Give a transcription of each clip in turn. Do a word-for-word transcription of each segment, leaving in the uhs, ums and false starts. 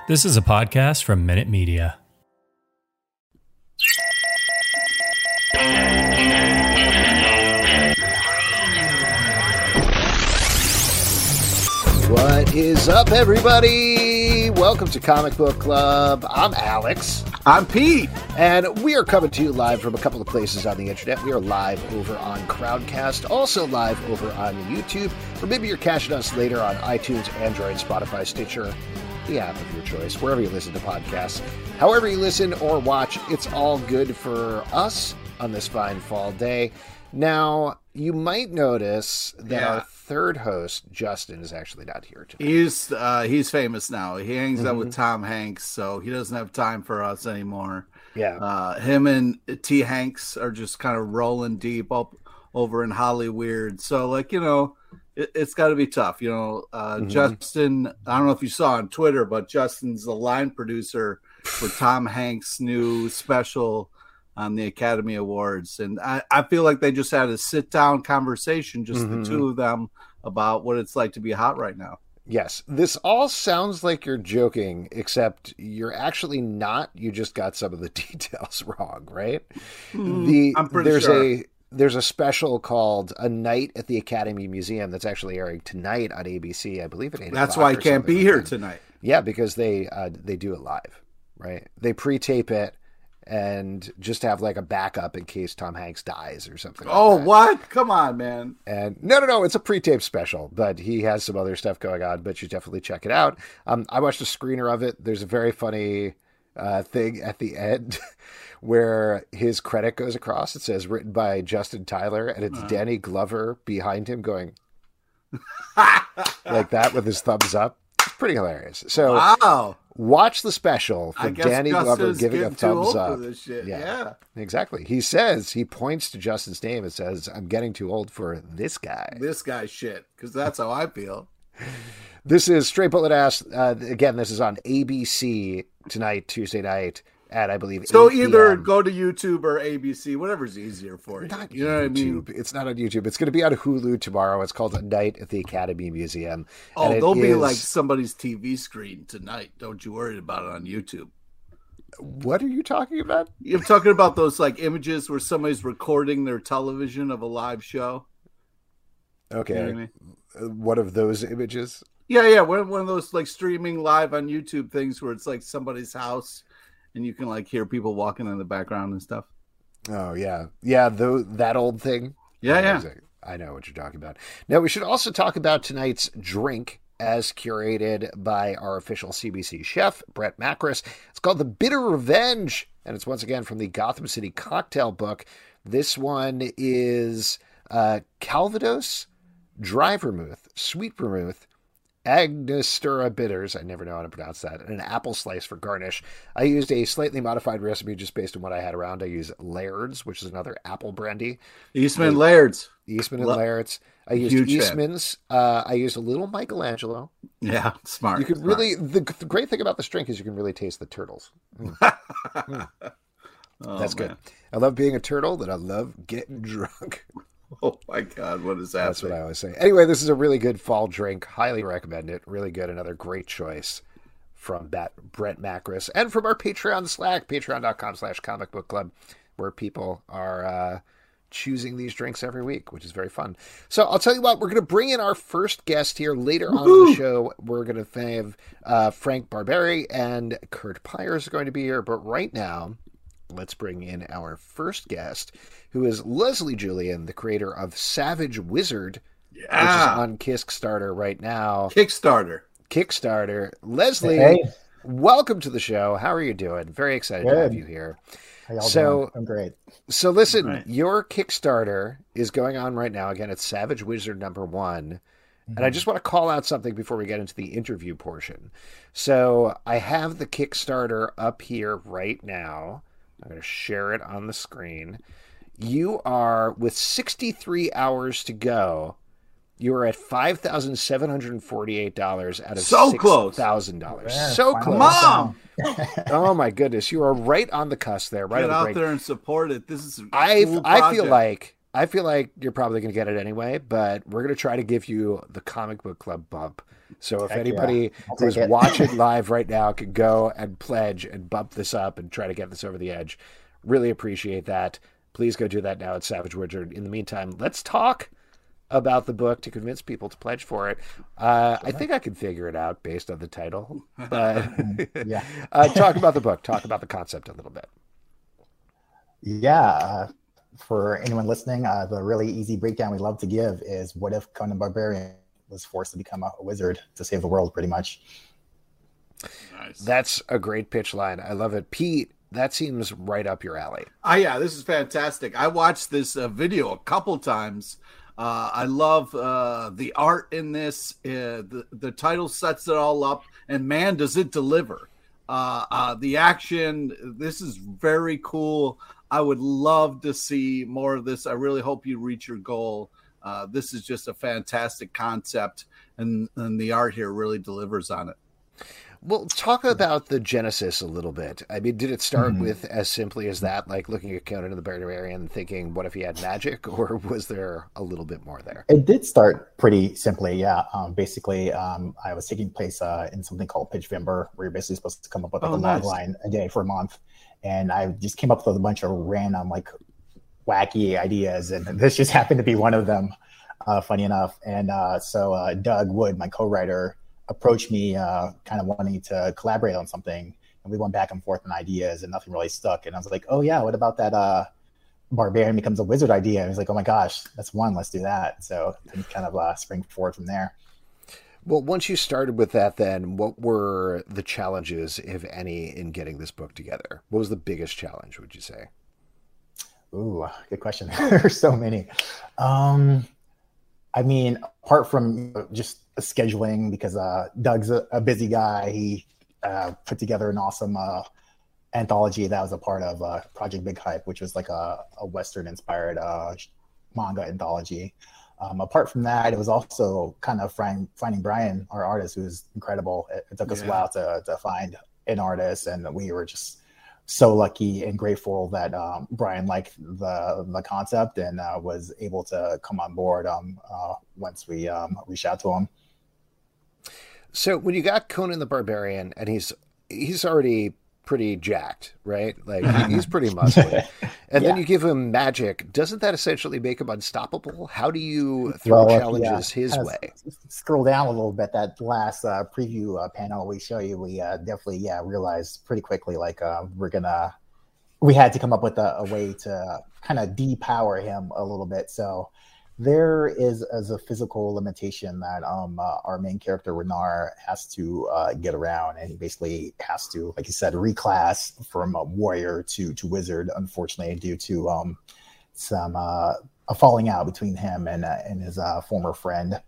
This is a podcast from Minute Media. What is up, everybody? Welcome to Comic Book Club. I'm Alex. I'm Pete. And we are coming to you live from a couple of places on the internet. We are live over on Crowdcast, also live over on YouTube, or maybe you're catching us later on iTunes, Android, Spotify, Stitcher, the app of your choice, wherever you listen to podcasts. However you listen or watch, it's all good for us on this fine fall day. Now, you might notice that yeah. our third host, Justin, is actually not here today. He's uh, he's famous now. He hangs mm-hmm. out with Tom Hanks, so he doesn't have time for us anymore. Yeah, uh, him and T. Hanks are just kind of rolling deep up over in Hollyweird. So, like, you know, it, it's got to be tough. You know, uh, mm-hmm. Justin, I don't know if you saw on Twitter, but Justin's the line producer for Tom Hanks' new special on the Academy Awards. And I, I feel like they just had a sit-down conversation, just mm-hmm. the two of them, about what it's like to be hot right now. Yes. This all sounds like you're joking, except you're actually not. You just got some of the details wrong, right? Mm, the I'm pretty there's sure. a there's a special called A Night at the Academy Museum that's actually airing tonight on A B C, I believe at eight That's o'clock why he can't be here like tonight. Yeah, because they uh, they do it live, right? They pre-tape it and just have like a backup in case Tom Hanks dies or something. Oh, like that. what? Come on, man. And no, no, no, it's a pre-tape special, but he has some other stuff going on, but you definitely check it out. Um, I watched a screener of it. There's a very funny uh, thing at the end where his credit goes across. It says written by Justin Tyler, and it's uh. Danny Glover behind him going like that with his thumbs up. It's pretty hilarious. So wow. Watch the special for Danny Glover giving a thumbs up. Yeah. yeah, exactly. He says, he points to Justin's name and says, I'm getting too old for this guy. This guy shit, because that's how I feel. This is Straight Bullet Ass. Uh, again, this is on A B C tonight, Tuesday night, at, I believe, so either go to YouTube or A B C, whatever's easier for you. Not you know YouTube. what I mean? It's not on YouTube. It's going to be on Hulu tomorrow. It's called A Night at the Academy Museum. Oh, they'll be is... like somebody's T V screen tonight. Don't you worry about it on YouTube. What are you talking about? You're talking about those like images where somebody's recording their television of a live show. Okay. You know what I mean? One of those images? Yeah, yeah. One, one of those like streaming live on YouTube things where it's like somebody's house and you can like hear people walking in the background and stuff. Oh, yeah. Yeah, the, that old thing. Yeah, yeah. I know what you're talking about. Now, we should also talk about tonight's drink as curated by our official C B C chef, Brett Macris. It's called The Bitter Revenge, and it's once again from the Gotham City Cocktail Book. This one is uh, Calvados, dry vermouth, sweet vermouth, Angostura bitters, I never know how to pronounce that, and an apple slice for garnish. I used a slightly modified recipe just based on what I had around. I used Laird's, which is another apple brandy. Eastman Laird's. Eastman and Laird's. I used Huge Eastman's. Uh, I used a little Michelangelo. Yeah, smart. You can smart. really, the, the great thing about this drink is you can really taste the turtles. Mm. mm. Oh, That's man. good. I love being a turtle, that I love getting drunk. Oh my God, what is that? That's what I always say. Anyway, this is a really good fall drink. Highly recommend it. Really good. Another great choice from Bat- Brett Macris and from our Patreon Slack, patreon.com slash comic book club, where people are uh, choosing these drinks every week, which is very fun. So I'll tell you what, we're going to bring in our first guest here later Woo-hoo! on in the show. We're going to have uh, Frank Barberi and Kurt Pyers are going to be here. But right now, let's bring in our first guest, who is Leslie Julian, the creator of Savage Wizard, yeah. which is on Kickstarter right now. Kickstarter. Kickstarter. Leslie, hey. Welcome to the show. How are you doing? Very excited Good. to have you here. How y'all so, doing? I'm great. So listen, right. your Kickstarter is going on right now. Again, it's Savage Wizard number one. Mm-hmm. And I just want to call out something before we get into the interview portion. So I have the Kickstarter up here right now. I'm going to share it on the screen. You are, with sixty-three hours to go, you are at five thousand seven hundred forty-eight dollars out of so six thousand dollars. Yeah, so close. Mom! Oh, my goodness. You are right on the cusp there. Right Get on the out break. there and support it. This is a I cool I feel project. like I feel like you're probably going to get it anyway, but we're going to try to give you the Comic Book Club bump So if Heck anybody yeah. I'll who's take it. watching live right now can go and pledge and bump this up and try to get this over the edge, really appreciate that. Please go do that now at Savage Wizard. In the meantime, let's talk about the book to convince people to pledge for it. Uh, I think I can figure it out based on the title. But Yeah. uh, talk about the book. Talk about the concept a little bit. Yeah. Uh, for anyone listening, uh, the really easy breakdown we love to give is what if Conan the Barbarian was forced to become a, a wizard to save the world, pretty much. Nice. That's a great pitch line. I love it. Pete, that seems right up your alley. Ah, yeah, this is fantastic. I watched this uh, video a couple times. Uh, I love uh, the art in this. Uh, the, the title sets it all up, and man, does it deliver. Uh, uh, the action, this is very cool. I would love to see more of this. I really hope you reach your goal. Uh, this is just a fantastic concept, and, and the art here really delivers on it. Well, talk about the genesis a little bit. I mean, did it start Mhm. with as simply as that, like looking at Conan the Barbarian and thinking, what if he had magic? Or was there a little bit more there? It did start pretty simply, yeah. Um, basically, um, I was taking place uh, in something called Pitchvimber, where you're basically supposed to come up with like Oh, a nice. log line a day for a month. And I just came up with a bunch of random, like, wacky ideas. And this just happened to be one of them, uh, funny enough. And uh, so uh, Doug Wood, my co-writer, approached me uh, kind of wanting to collaborate on something. And we went back and forth on ideas and nothing really stuck. And I was like, oh, yeah, what about that uh, Barbarian becomes a wizard idea? And he's like, oh, my gosh, that's one. Let's do that. So things kind of uh, spring forward from there. Well, once you started with that, then what were the challenges, if any, in getting this book together? What was the biggest challenge, would you say? Ooh, good question. There's so many. Um, I mean, apart from just scheduling, because uh, Doug's a, a busy guy, he uh, put together an awesome uh, anthology that was a part of uh, Project Big Hype, which was like a, a Western-inspired uh, manga anthology. Um, apart from that, it was also kind of find, finding Brian, our artist, who is incredible. It, it took us Yeah. a while to, to find an artist, and we were just so lucky and grateful that um, Brian liked the the concept and uh, was able to come on board um, uh, once we um, reached out to him. So when you got Conan the Barbarian, and he's he's already pretty jacked, right? Like he's pretty muscly. And Yeah. then you give him magic. Doesn't that essentially make him unstoppable? How do you throw Well, if you, challenges uh, his kind of way? s- Scroll down a little bit. That last uh, preview uh, panel we show you, we uh, definitely yeah realized pretty quickly like uh, we're gonna we had to come up with a, a way to kind of depower him a little bit. So there is as a physical limitation that um, uh, our main character Renar has to uh, get around, and he basically has to, like you said, reclass from a warrior to to wizard. Unfortunately, due to um, some uh, a falling out between him and uh, and his uh, former friend.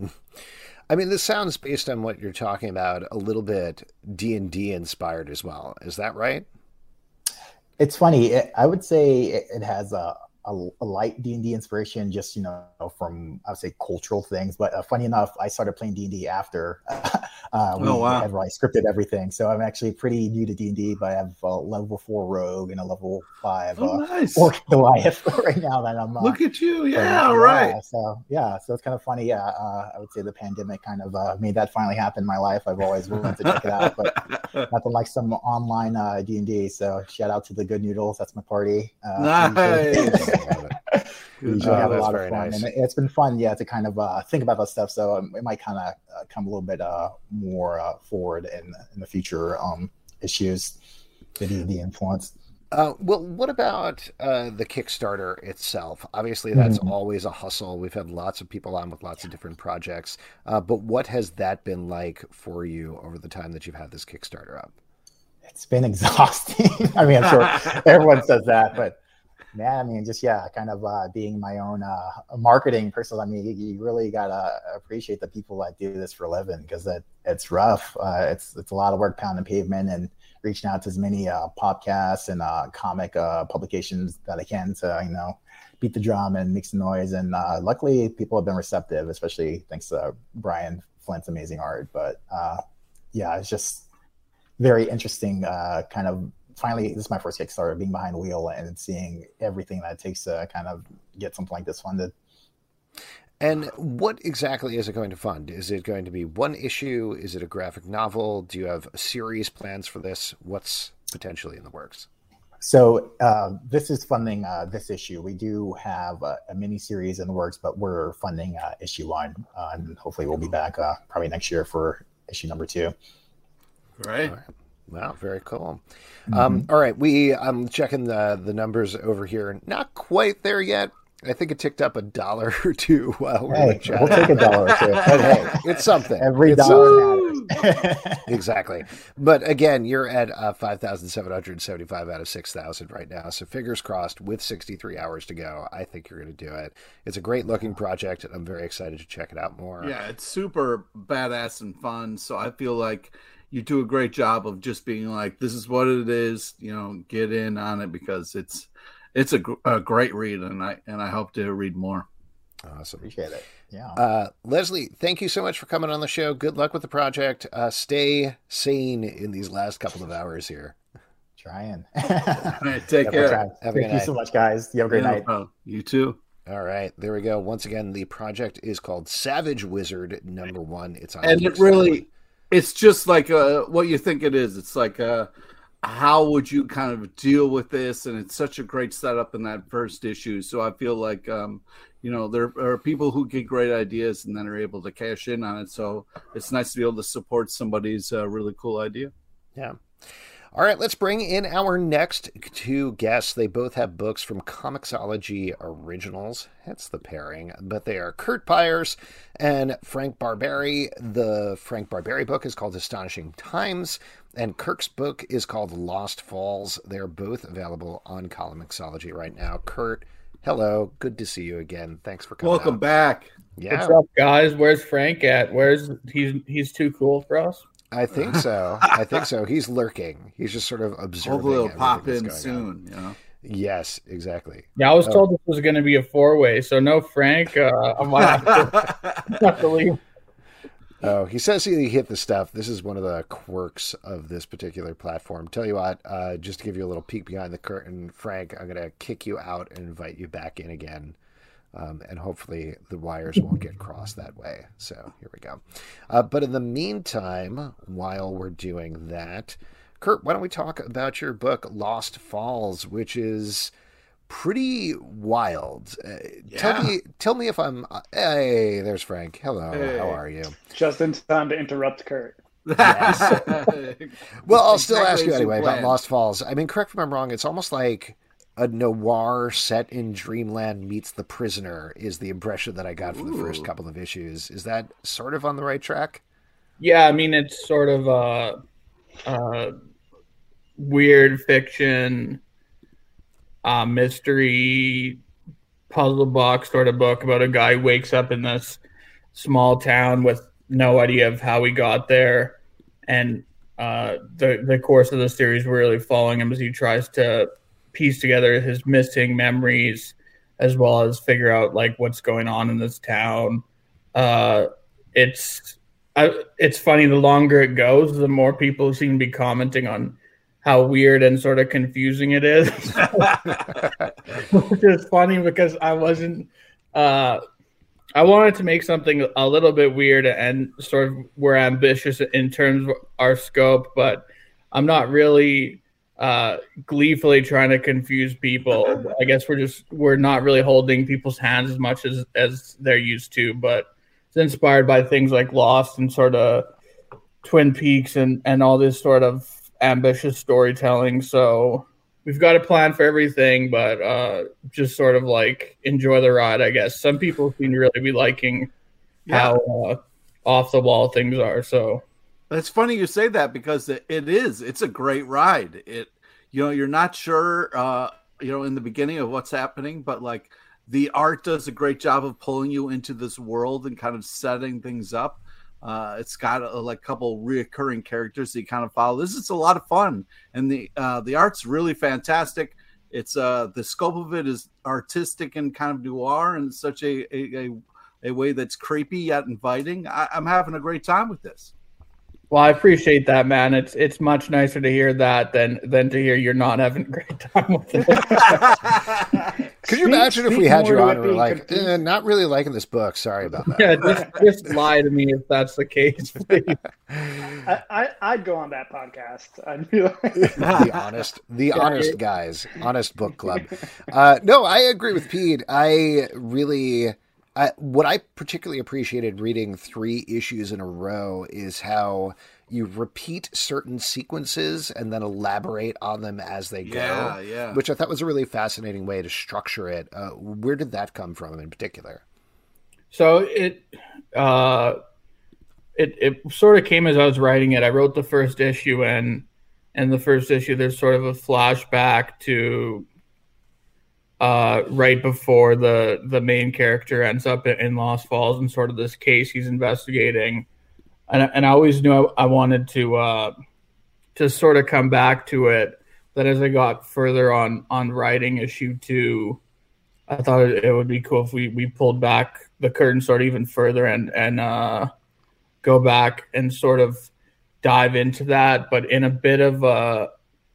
I mean, this sounds, based on what you're talking about, a little bit D and D inspired as well. Is that right? It's funny. It, I would say it, it has a, a, a light D and D inspiration, just, you know, from, I would say, cultural things. But uh, funny enough, I started playing D and D after uh, we Oh, wow. had really scripted everything. So I'm actually pretty new to D and D, but I have a level four rogue and a level five Oh, uh, nice. orc Goliath right now that I'm uh, Look at you. playing. Yeah, right. So yeah, so it's kind of funny. Yeah, uh, I would say the pandemic kind of uh, made that finally happen in my life. I've always wanted to check it out, but nothing like some online uh, D and D. So shout out to the Good Noodles. That's my party. Uh, we usually- Nice. we usually Oh, have a that's lot of very fun, nice. and it- it's been fun. Yeah, to kind of uh, think about that stuff. So um, it might kind of uh, come a little bit uh, more uh, forward in in the future um, issues. The D and D influence. Uh, well, what about uh, the Kickstarter itself? Obviously, that's Mhm. always a hustle. We've had lots of people on with lots of different projects. Uh, but what has that been like for you over the time that you've had this Kickstarter up? It's been exhausting. I mean, I'm sure everyone says that, but man, I mean, just yeah, kind of uh, being my own uh, marketing person. I mean, you, you really gotta appreciate the people that do this for a living, because it, it's rough. Uh, it's it's a lot of work pounding pavement and reaching out to as many uh, podcasts and uh, comic uh, publications that I can to, you know, beat the drum and make some noise. And uh, luckily, people have been receptive, especially thanks to Brian Flint's amazing art. But uh, yeah, it's just very interesting. Uh, kind of finally, this is my first Kickstarter, being behind the wheel and seeing everything that it takes to kind of get something like this funded. And what exactly is it going to fund? Is it going to be one issue? Is it a graphic novel? Do you have a series plans for this? What's potentially in the works? So uh, this is funding uh, this issue. We do have a, a mini series in the works, but we're funding uh, issue one, uh, and hopefully we'll be back uh, probably next year for issue number two. Right. All right. Wow, very cool. Mm-hmm. Um, all right, we I'm checking the the numbers over here. Not quite there yet. I think it ticked up a dollar or two while we Hey, were chatting. we'll take a dollar or two. But hey, It's something. every It's dollar matters. Exactly. But again, you're at uh, five thousand seven hundred seventy-five out of six thousand right now. So fingers crossed with sixty-three hours to go. I think you're going to do it. It's a great looking project. And I'm very excited to check it out more. Yeah, it's super badass and fun. So I feel like you do a great job of just being like, this is what it is, you know, get in on it because it's, it's a, a great read. And I, and I hope to read more. Awesome. Appreciate it. Yeah. Uh, Leslie, thank you so much for coming on the show. Good luck with the project. Uh, stay sane in these last couple of hours here. Trying. All right, take Yeah, care. try. Have a Thank good you night. so much, guys. You have a great Yeah, no night. problem. You too. All right, there we go. Once again, the project is called Savage Wizard Number One. It's on And it Kickstarter. really, it's just like uh, what you think it is. It's like uh, how would you kind of deal with this? And it's such a great setup in that first issue. So I feel like, um, you know, there are people who get great ideas and then are able to cash in on it. So it's nice to be able to support somebody's uh, really cool idea. Yeah. All right, let's bring in our next two guests. They both have books from Comixology Originals, hence the pairing, but they are Kurt Byers and Frank Barberi. The Frank Barberi book is called Astonishing Times, and Kirk's book is called Lost Falls. They're both available on Comixology right now. Kurt, hello. Good to see you again. Thanks for coming Welcome out. back. Yeah, What's up, guys? Where's Frank at? Where's he's he's too cool for us? I think so. I think so. He's lurking. He's just sort of observing. Hopefully it'll pop everything in that's going on. soon. You know. Yes, exactly. Yeah, I was Oh. told this was going to be a four-way, so no Frank. Uh, I might have to, have to leave. Oh, he says he hit the stuff. This is one of the quirks of this particular platform. Tell you what, uh, just to give you a little peek behind the curtain, Frank, I'm going to kick you out and invite you back in again. Um, and hopefully the wires won't get crossed that way. So here we go. Uh, but in the meantime, while we're doing that, Kurt, why don't we talk about your book, Lost Falls, which is pretty wild. Uh, Tell Yeah. me, tell me if I'm. Uh, hey, there's Frank. Hello, Hey. how are you? Just in time to interrupt Kurt. Well, I'll still ask Exactly you as anyway about planned. Lost Falls. I mean, correct me if I'm wrong. It's almost like a noir set in Dreamland meets The Prisoner is the impression that I got from the first Ooh. couple of issues. Is that sort of on the right track? Yeah, I mean it's sort of a, a weird fiction, uh, mystery, puzzle box sort of book about a guy who wakes up in this small town with no idea of how he got there, and uh, the the course of the series we're really following him as he tries to piece together his missing memories as well as figure out like what's going on in this town. Uh, it's I, it's funny. The longer it goes, the more people seem to be commenting on how weird and sort of confusing it is, which is funny because I wasn't. Uh, I wanted to make something a little bit weird and sort of we're ambitious in terms of our scope, but I'm not really uh, gleefully trying to confuse people. I guess we're just we're not really holding people's hands as much as as they're used to, but it's inspired by things like Lost and sort of Twin Peaks and and all this sort of ambitious storytelling. So we've got a plan for everything, but uh, just sort of like enjoy the ride, I guess. Some people seem to really be liking Yeah. how uh, off the wall things are. So It's funny you say that because it, it is. It's a great ride. It, you know, you're not sure, uh, you know, in the beginning of what's happening, but like the art does a great job of pulling you into this world and kind of setting things up. Uh, it's got a like couple reoccurring characters that you kind of follow. This is a lot of fun, and the uh, the art's really fantastic. It's uh, the scope of it is artistic and kind of noir in such a a, a, a way that's creepy yet inviting. I, I'm having a great time with this. well, I appreciate that, man. It's it's much nicer to hear that than than to hear you're not having a great time with it. Could you Speak- imagine if speak we had more you to on it and we're being like, confused. eh, not really liking this book. Sorry about that. Yeah, just, just lie to me if that's the case, please. I, I, I'd go on that podcast. I'd be like, the honest, the honest guys, honest book club. Uh, no, I agree with Pete. I really, I, what I particularly appreciated reading three issues in a row is how you repeat certain sequences and then elaborate on them as they go. Yeah, yeah. Which I thought was a really fascinating way to structure it. Uh, where did that come from in particular? So it, uh, it it sort of came as I was writing it. I wrote the first issue, and and the first issue there's sort of a flashback to uh, right before the the main character ends up in Lost Falls and sort of this case he's investigating. And, and I always knew I, I wanted to uh, to sort of come back to it. That as I got further on on writing issue two, I thought it, it would be cool if we, we pulled back the curtain sort of even further and and uh, go back and sort of dive into that, but in a bit of a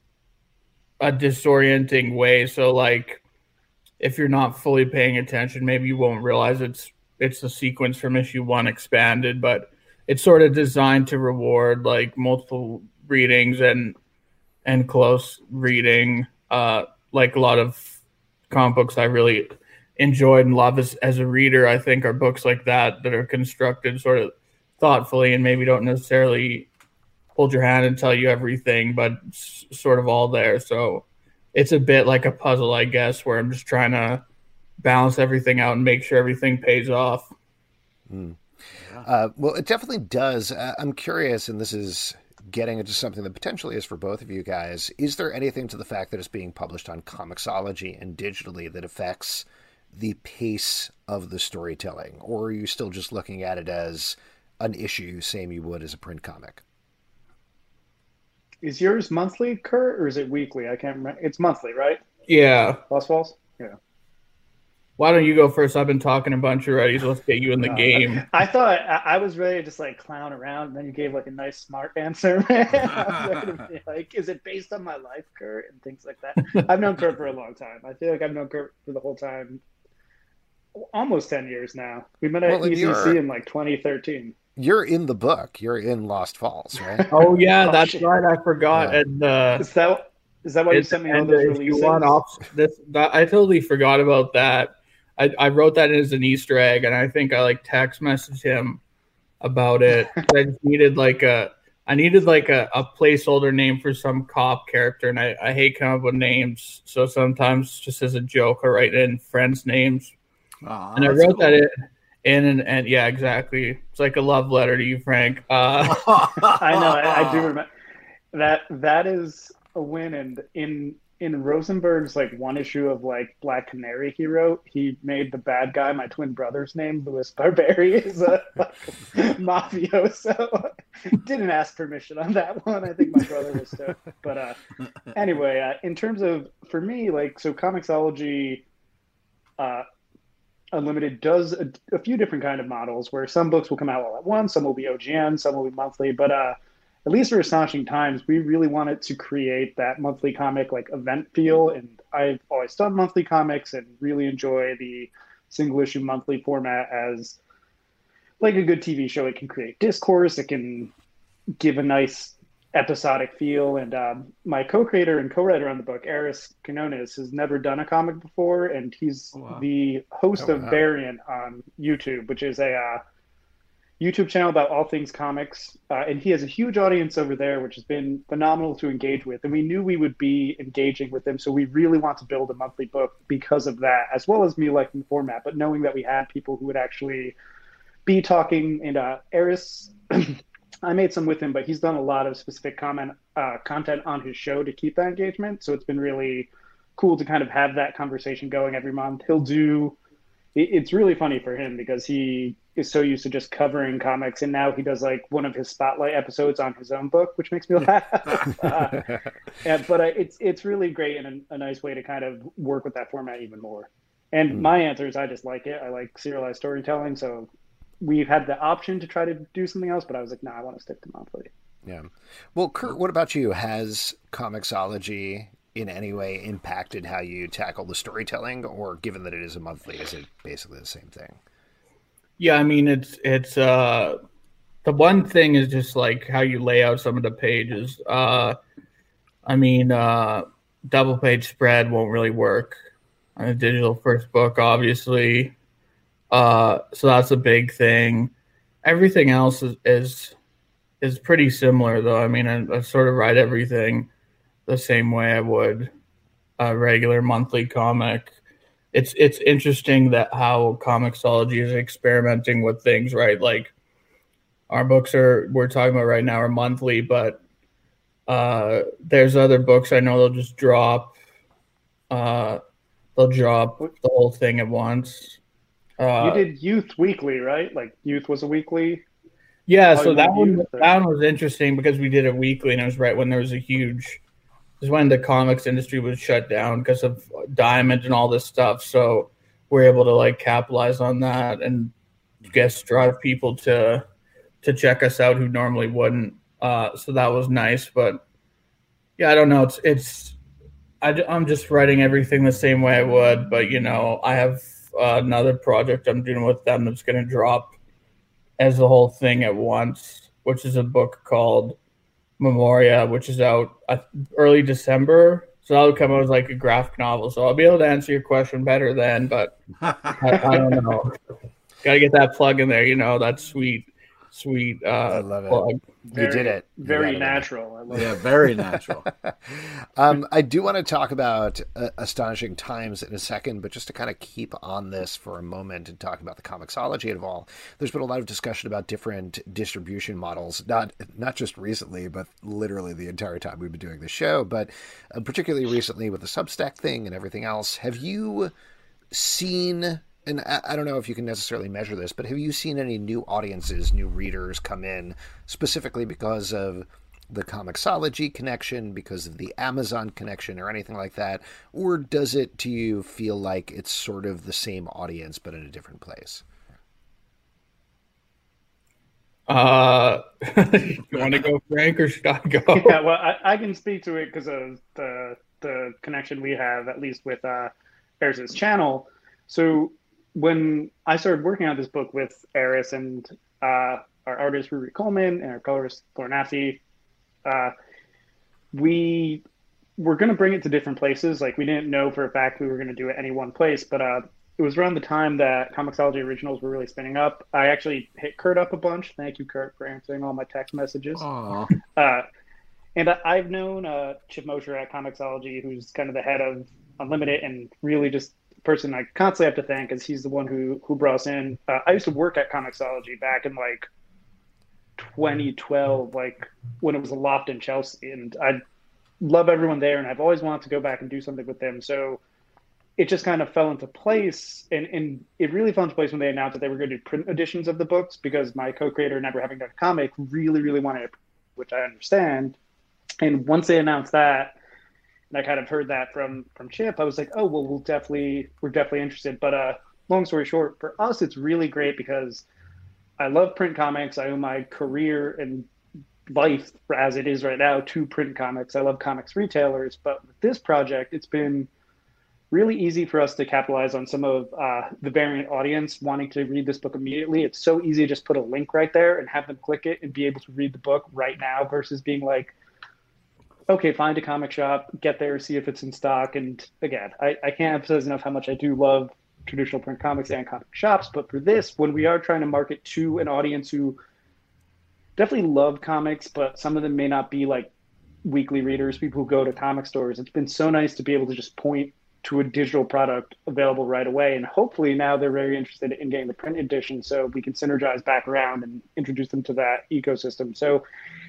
a disorienting way. So like, if you're not fully paying attention, maybe you won't realize it's it's a sequence from issue one expanded, but it's sort of designed to reward like multiple readings and and close reading. Uh, like a lot of comic books I really enjoyed and love as, as a reader, I think are books like that that are constructed sort of thoughtfully and maybe don't necessarily hold your hand and tell you everything, but it's sort of all there. So it's a bit like a puzzle, I guess, where I'm just trying to balance everything out and make sure everything pays off. Mm. Uh, well, it definitely does. Uh, I'm curious, and this is getting into something that potentially is for both of you guys. Is there anything to the fact that it's being published on Comixology and digitally that affects the pace of the storytelling? Or are you still just looking at it as an issue, same you would as a print comic? is yours monthly, Kurt, or is it weekly? I can't remember. It's monthly, right? Yeah. Lost Falls? Yeah. Why don't you go first? I've been talking a bunch already, so let's get you in the No, game. I thought I, I was ready to just like clown around, and then you gave like a nice smart answer. I was ready to be like, is it based on my life, Kurt, and things like that? I've known Kurt for a long time. I feel like I've known Kurt for the whole time, almost ten years now. We met at Well, and E C C you're- in like twenty thirteen. You're in the book. You're in Lost Falls, right? Oh yeah, Oh, that's shit. right. I forgot. Yeah. And uh, Is that is that why you It's- sent me all and, those uh, if you releases? want off this, that, I totally forgot about that. I, I wrote that as an Easter egg, and I think I like text messaged him about it. I just needed like a, I needed like a, a placeholder name for some cop character, and I, I hate coming up with names, so sometimes just as a joke, I write in friends' names, Aw, and I that's wrote cool. that in, in and, and yeah, exactly. It's like a love letter to you, Frank. Uh, I know. I, I do remember that. That is a win. And in in Rosenberg's like one issue of like Black Canary, he wrote he made the bad guy my twin brother's name. Louis Barberi is a like, mafioso. Didn't ask permission on that one. I think my brother was stoked. But uh, anyway, uh, in terms of for me, like so, Comixology. Uh, Unlimited does a, a few different kind of models where some books will come out all at once, some will be O G N, some will be monthly. But uh, at least for Astonishing Times, we really wanted to create that monthly comic like event feel. And I've always done monthly comics and really enjoy the single issue monthly format as like a good T V show. It can create discourse, it can give a nice episodic feel. And um, my co-creator and co-writer on the book, Aris Quinones, has never done a comic before, and he's Oh, wow. the host Oh, of wow. Variant on YouTube, which is a uh, YouTube channel about all things comics. Uh, and he has a huge audience over there, which has been phenomenal to engage with. And we knew we would be engaging with him, so we really want to build a monthly book because of that, as well as me liking the format, but knowing that we had people who would actually be talking. And uh, Aris... I made some with him, but he's done a lot of specific comment uh, content on his show to keep that engagement. So it's been really cool to kind of have that conversation going every month. He'll do, it, it's really funny for him because he is so used to just covering comics. And now he does like one of his spotlight episodes on his own book, which makes me laugh. uh, yeah, but uh, it's, it's really great and a, a nice way to kind of work with that format even more. And Mm. my answer is I just like it. I like serialized storytelling. So we've had the option to try to do something else, but I was like, no, nah, I want to stick to monthly. Yeah. Well, Kurt, what about you? Has Comixology in any way impacted how you tackle the storytelling, or given that it is a monthly, is it basically the same thing? Yeah, I mean, it's it's uh, the one thing is just like how you lay out some of the pages. Uh, I mean, uh, double page spread won't really work on a digital first book, obviously. Uh, so that's a big thing. Everything else is is, is pretty similar, though. I mean, I, I sort of write everything the same way I would a regular monthly comic. It's it's interesting that how Comixology is experimenting with things, right? Like our books are we're talking about right now are monthly, but uh, there's other books I know they'll just drop. Uh, they'll drop the whole thing at once. Uh, you did Youth Weekly, right? Like Youth was a weekly. Yeah, Oh, so you that went one Youth, or- that one was interesting because we did it weekly, and it was right when there was a huge. It was when the comics industry was shut down because of Diamond and all this stuff. So we're able to like capitalize on that and guess drive people to to check us out who normally wouldn't. Uh, so that was nice, but yeah, I don't know. It's it's I, I'm just writing everything the same way I would, but you know, I have uh, another project I'm doing with them that's going to drop as the whole thing at once, which is a book called Memoria, which is out uh, early December. So that'll come out as like a graphic novel. So I'll be able to answer your question better then, but I, I don't know. Got to get that plug in there, you know, that sweet, sweet uh, I love it. plug. Very, you did it. You Very got it. natural. I love Yeah, it. very natural. um, I do want to talk about uh, Astonishing Times in a second, but just to kind of keep on this for a moment and talk about the Comixology of all, there's been a lot of discussion about different distribution models, not not just recently, but literally the entire time we've been doing the show, but uh, particularly recently with the Substack thing and everything else. Have you seen... And I don't know if you can necessarily measure this, but have you seen any new audiences, new readers come in specifically because of the Comixology connection, because of the Amazon connection or anything like that? Or does it, to you, feel like it's sort of the same audience but in a different place? Uh, you want to go, Frank, or should I go? Yeah, well, I, I can speak to it because of the the connection we have, at least with uh, Eris's channel. So when I started working on this book with Eris and uh, our artist Ruri Coleman and our colorist Lauren Affey, uh, we were going to bring it to different places. Like we didn't know for a fact we were going to do it any one place, but uh, it was around the time that Comixology Originals were really spinning up. I actually hit Kurt up a bunch. Thank you, Kurt, for answering all my text messages. Aw. Uh, and I, I've known uh, Chip Mosher at Comixology, who's kind of the head of Unlimited and really just person I constantly have to thank, is he's the one who who brought us in. Uh, I used to work at Comixology back in like twenty twelve, like when it was a loft in Chelsea, and I love everyone there, and I've always wanted to go back and do something with them. So it just kind of fell into place, and, and it really fell into place when they announced that they were going to do print editions of the books, because my co-creator, never having done a comic, really, really wanted it, which I understand. And once they announced that, and I kind of heard that from from Chip, I was like, oh, well, we'll definitely, we're definitely interested. But uh, long story short, for us, it's really great because I love print comics. I owe my career and life, as it is right now, to print comics. I love comics retailers. But with this project, it's been really easy for us to capitalize on some of uh, the variant audience wanting to read this book immediately. It's so easy to just put a link right there and have them click it and be able to read the book right now versus being like, okay, find a comic shop, get there, see if it's in stock. And again, I, I can't emphasize enough how much I do love traditional print comics and comic shops. But for this, when we are trying to market to an audience who definitely love comics, but some of them may not be like weekly readers, people who go to comic stores, it's been so nice to be able to just point to a digital product available right away. And hopefully now they're very interested in getting the print edition so we can synergize back around and introduce them to that ecosystem. So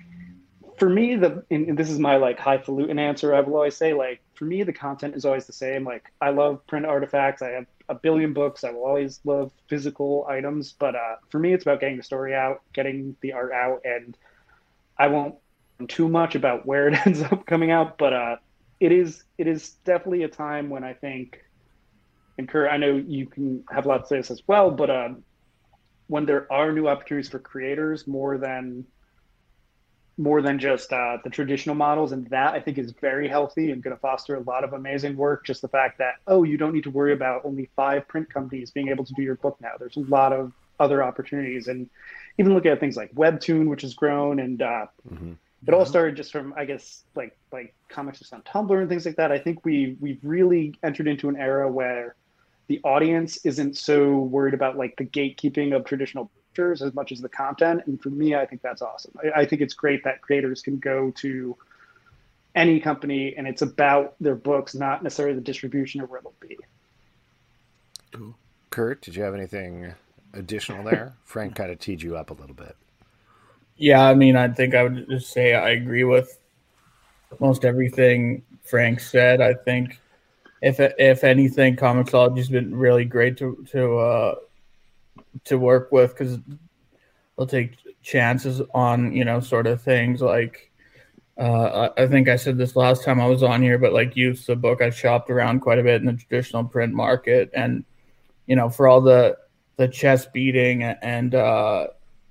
for me, the and this is my like highfalutin answer, I will always say, like, for me, the content is always the same. Like, I love print artifacts. I have a billion books. I will always love physical items. But uh, for me, it's about getting the story out, getting the art out. And I won't too much about where it ends up coming out. But uh, it is it is definitely a time when I think, and Kurt, I know you can have a lot to say this as well, but um, when there are new opportunities for creators more than more than just uh, the traditional models, and that I think is very healthy and going to foster a lot of amazing work. Just the fact that, oh, you don't need to worry about only five print companies being able to do your book now. There's a lot of other opportunities, and even looking at things like Webtoon, which has grown, and uh, mm-hmm. it all started just from, I guess, like like comics just on Tumblr and things like that. I think we we've really entered into an era where the audience isn't so worried about like the gatekeeping of traditional pictures as much as the content. And for me, I think that's awesome. I, I think it's great that creators can go to any company and it's about their books, not necessarily the distribution or where they'll be. Kurt, did you have anything additional there? Frank kind of teed you up a little bit. Yeah, I mean, I think I would just say I agree with most everything Frank said. I think if if anything, Comixology has been really great to to uh, to work with because they'll take chances on, you know, sort of things like uh, I think I said this last time I was on here, but like Youth's the book I shopped around quite a bit in the traditional print market, and you know, for all the the chest beating and uh,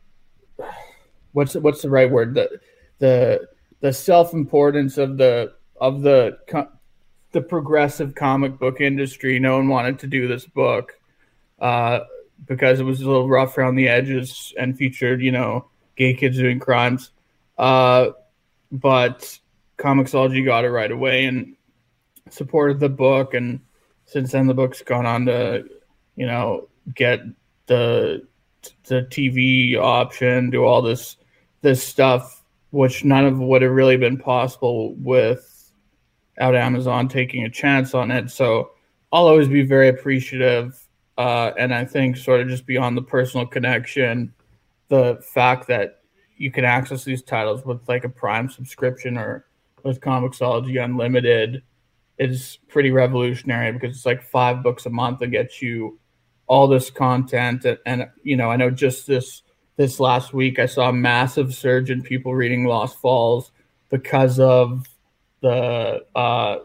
what's what's the right word? The the the self-importance of the of the the progressive comic book industry. No one wanted to do this book uh, because it was a little rough around the edges and featured, you know, gay kids doing crimes. Uh, but Comixology got it right away and supported the book, and since then the book's gone on to, you know, get the the T V option, do all this this stuff, which none of would have really been possible without Amazon taking a chance on it. So I'll always be very appreciative, uh, and I think sort of just beyond the personal connection, the fact that you can access these titles with like a Prime subscription or with Comixology Unlimited is pretty revolutionary because it's like five books a month that gets you all this content. And, and you know, I know just this this last week I saw a massive surge in people reading Lost Falls because of the uh,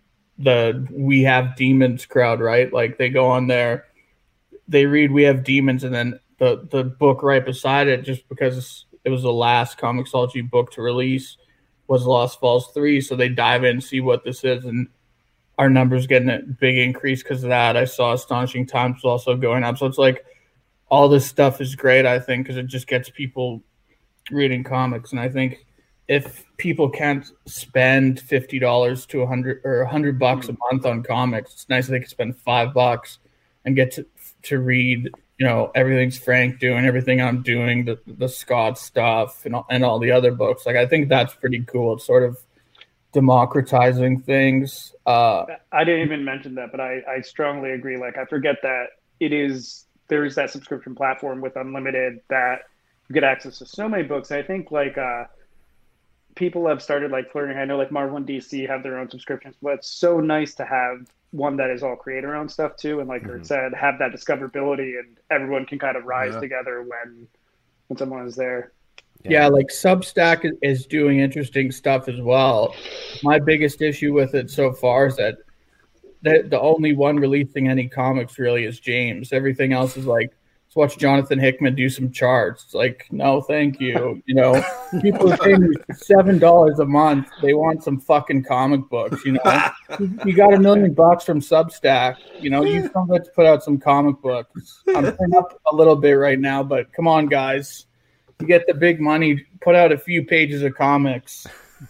the We Have Demons crowd, right? Like they go on there, they read We Have Demons, and then the the book right beside it, just because it was the last Comixology book to release, was Lost Falls three. So they dive in and see what this is, and our numbers getting a big increase because of that. I saw Astonishing Times also going up. So it's like all this stuff is great, I think, because it just gets people reading comics. And I think if people can't spend fifty dollars to one hundred or one hundred bucks a month on comics, it's nice that they can spend five bucks and get to to read, you know, everything's Frank doing, everything I'm doing, the, the Scott stuff and all, and all the other books. Like, I think that's pretty cool. It's sort of democratizing things. Uh, I didn't even mention that, but I, I strongly agree. Like, I forget that it is, there is that subscription platform with Unlimited that you get access to so many books. I think like uh, people have started like flirting. I know like Marvel and D C have their own subscriptions, but it's so nice to have one that is all creator-owned stuff too. And like mm-hmm. Kurt said, have that discoverability and everyone can kind of rise yeah. together when when someone is there. Yeah. yeah, like Substack is doing interesting stuff as well. My biggest issue with it so far is that the, the only one releasing any comics really is James. Everything else is like, let's watch Jonathan Hickman do some charts. It's like, no, thank you. You know, people are paying seven dollars a month. They want some fucking comic books, you know. you, you got a million bucks from Substack. You know, you don't get to put out some comic books. I'm putting up a little bit right now, but come on, guys. You get the big money, put out a few pages of comics.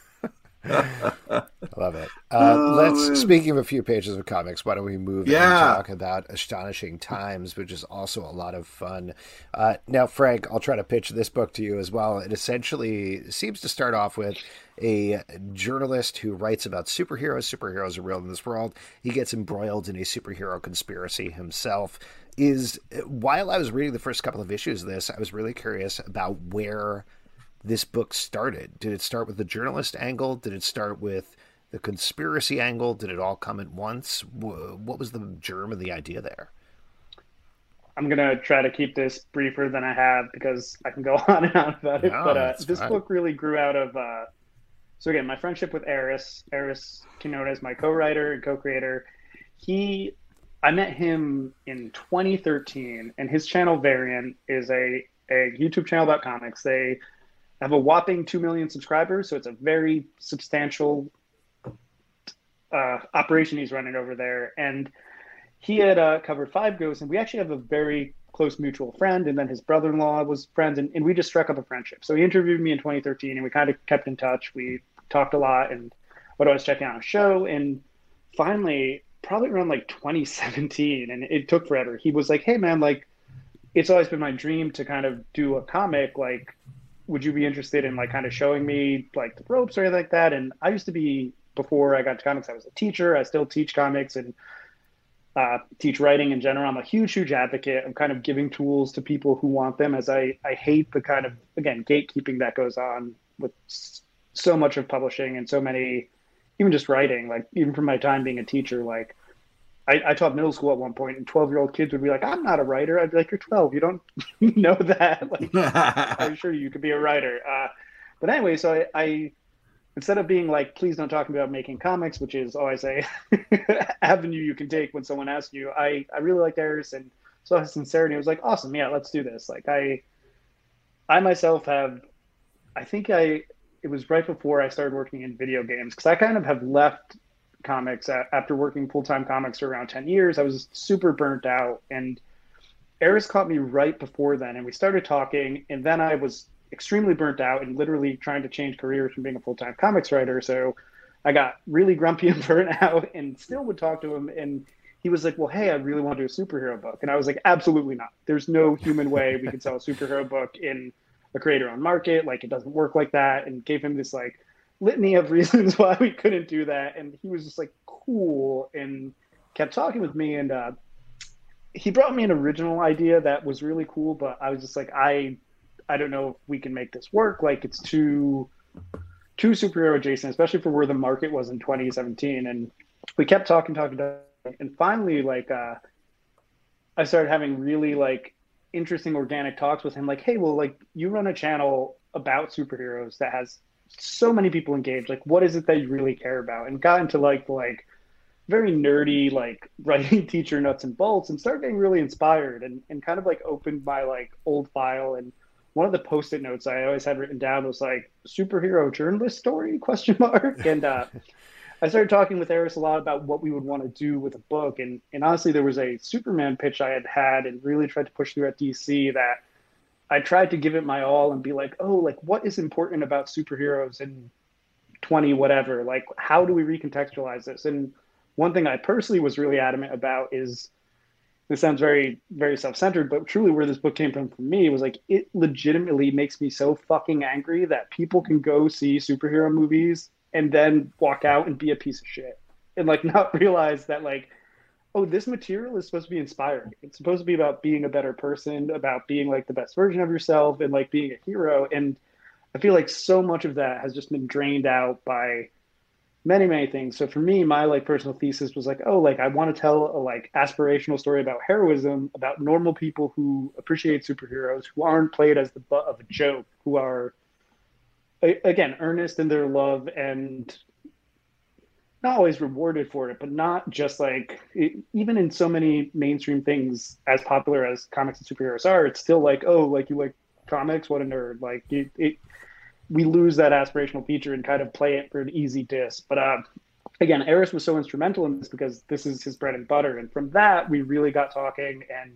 Love it. Uh, oh, let's. Man. Speaking of a few pages of comics, why don't we move yeah. and talk about Astonishing Times, which is also a lot of fun. Uh, now, Frank, I'll try to pitch this book to you as well. It essentially seems to start off with a journalist who writes about superheroes. Superheroes are real in this world. He gets embroiled in a superhero conspiracy himself. Is while I was reading the first couple of issues of this, I was really curious about where this book started. Did it start with the journalist angle? Did it start with the conspiracy angle? Did it all come at once? What was the germ of the idea there? I'm going to try to keep this briefer than I have because I can go on and on about it. No, but uh, this fine. book really grew out of, uh, so again, my friendship with Eris. Eris Quinones is my co-writer and co-creator. He, I met him in twenty thirteen, and his channel Variant is a, a YouTube channel about comics. They I have a whopping two million subscribers, so it's a very substantial uh, operation he's running over there. And he had uh, covered Five Ghosts, and we actually have a very close mutual friend, and then his brother-in-law was friends, and, and we just struck up a friendship. So he interviewed me in twenty thirteen, and we kind of kept in touch. We talked a lot, and what I was checking out a show, and finally, probably around like twenty seventeen, and it took forever, he was like, hey man, like, it's always been my dream to kind of do a comic, like, would you be interested in like kind of showing me like the ropes or anything like that? And I used to be, before I got to comics, I was a teacher. I still teach comics and uh, teach writing in general. I'm a huge, huge advocate of kind of giving tools to people who want them, as I, I hate the kind of, again, gatekeeping that goes on with so much of publishing and so many, even just writing, like even from my time being a teacher, like I, I taught middle school at one point, and twelve-year-old kids would be like, I'm not a writer. I'd be like, you're twelve. You don't know that. Like, I'm sure you could be a writer. Uh, but anyway, so I, I, instead of being like, please don't talk about making comics, which is always a avenue you can take when someone asks you, I, I really liked Eris and saw his sincerity. I was like, awesome. Yeah, let's do this. Like I, I myself have, I think I, it was right before I started working in video games, because I kind of have left comics after working full-time comics for around ten years. I was super burnt out, and Eris caught me right before then, and we started talking, and then I was extremely burnt out and literally trying to change careers from being a full-time comics writer. So I got really grumpy and burnt out, and still would talk to him, and he was like, well, hey, I really want to do a superhero book. And I was like, absolutely not. There's no human way we could sell a superhero book in a creator-owned market. Like, it doesn't work like that. And gave him this like litany of reasons why we couldn't do that, and he was just like cool and kept talking with me, and uh he brought me an original idea that was really cool, but I was just like, I I don't know if we can make this work. Like, it's too too superhero adjacent, especially for where the market was in twenty seventeen. And we kept talking talking talking, and finally, like, uh I started having really like interesting organic talks with him, like, hey, well, like, you run a channel about superheroes that has so many people engaged, like, what is it that you really care about? And got into like like very nerdy like writing teacher nuts and bolts, and started getting really inspired, and, and kind of like opened my like old file, and one of the post-it notes I always had written down was like, superhero journalist story question mark. And uh I started talking with Eris a lot about what we would want to do with a book, and and honestly, there was a Superman pitch I had had and really tried to push through at D C that I tried to give it my all and be like, oh, like, what is important about superheroes in twenty whatever? Like, how do we recontextualize this? And one thing I personally was really adamant about is, this sounds very, very self-centered, but truly where this book came from for me was like, it legitimately makes me so fucking angry that people can go see superhero movies and then walk out and be a piece of shit and like not realize that like, oh, this material is supposed to be inspiring. It's supposed to be about being a better person, about being like the best version of yourself, and like being a hero. And I feel like so much of that has just been drained out by many, many things. So for me, my like personal thesis was like, oh, like, I want to tell a like aspirational story about heroism, about normal people who appreciate superheroes, who aren't played as the butt of a joke, who are, again, earnest in their love and not always rewarded for it, but not just like, it, even in so many mainstream things as popular as comics and superheroes are, it's still like, oh, like, you like comics, what a nerd. Like, it, it we lose that aspirational feature and kind of play it for an easy diss. But uh, again, Eris was so instrumental in this because this is his bread and butter. And from that, we really got talking, and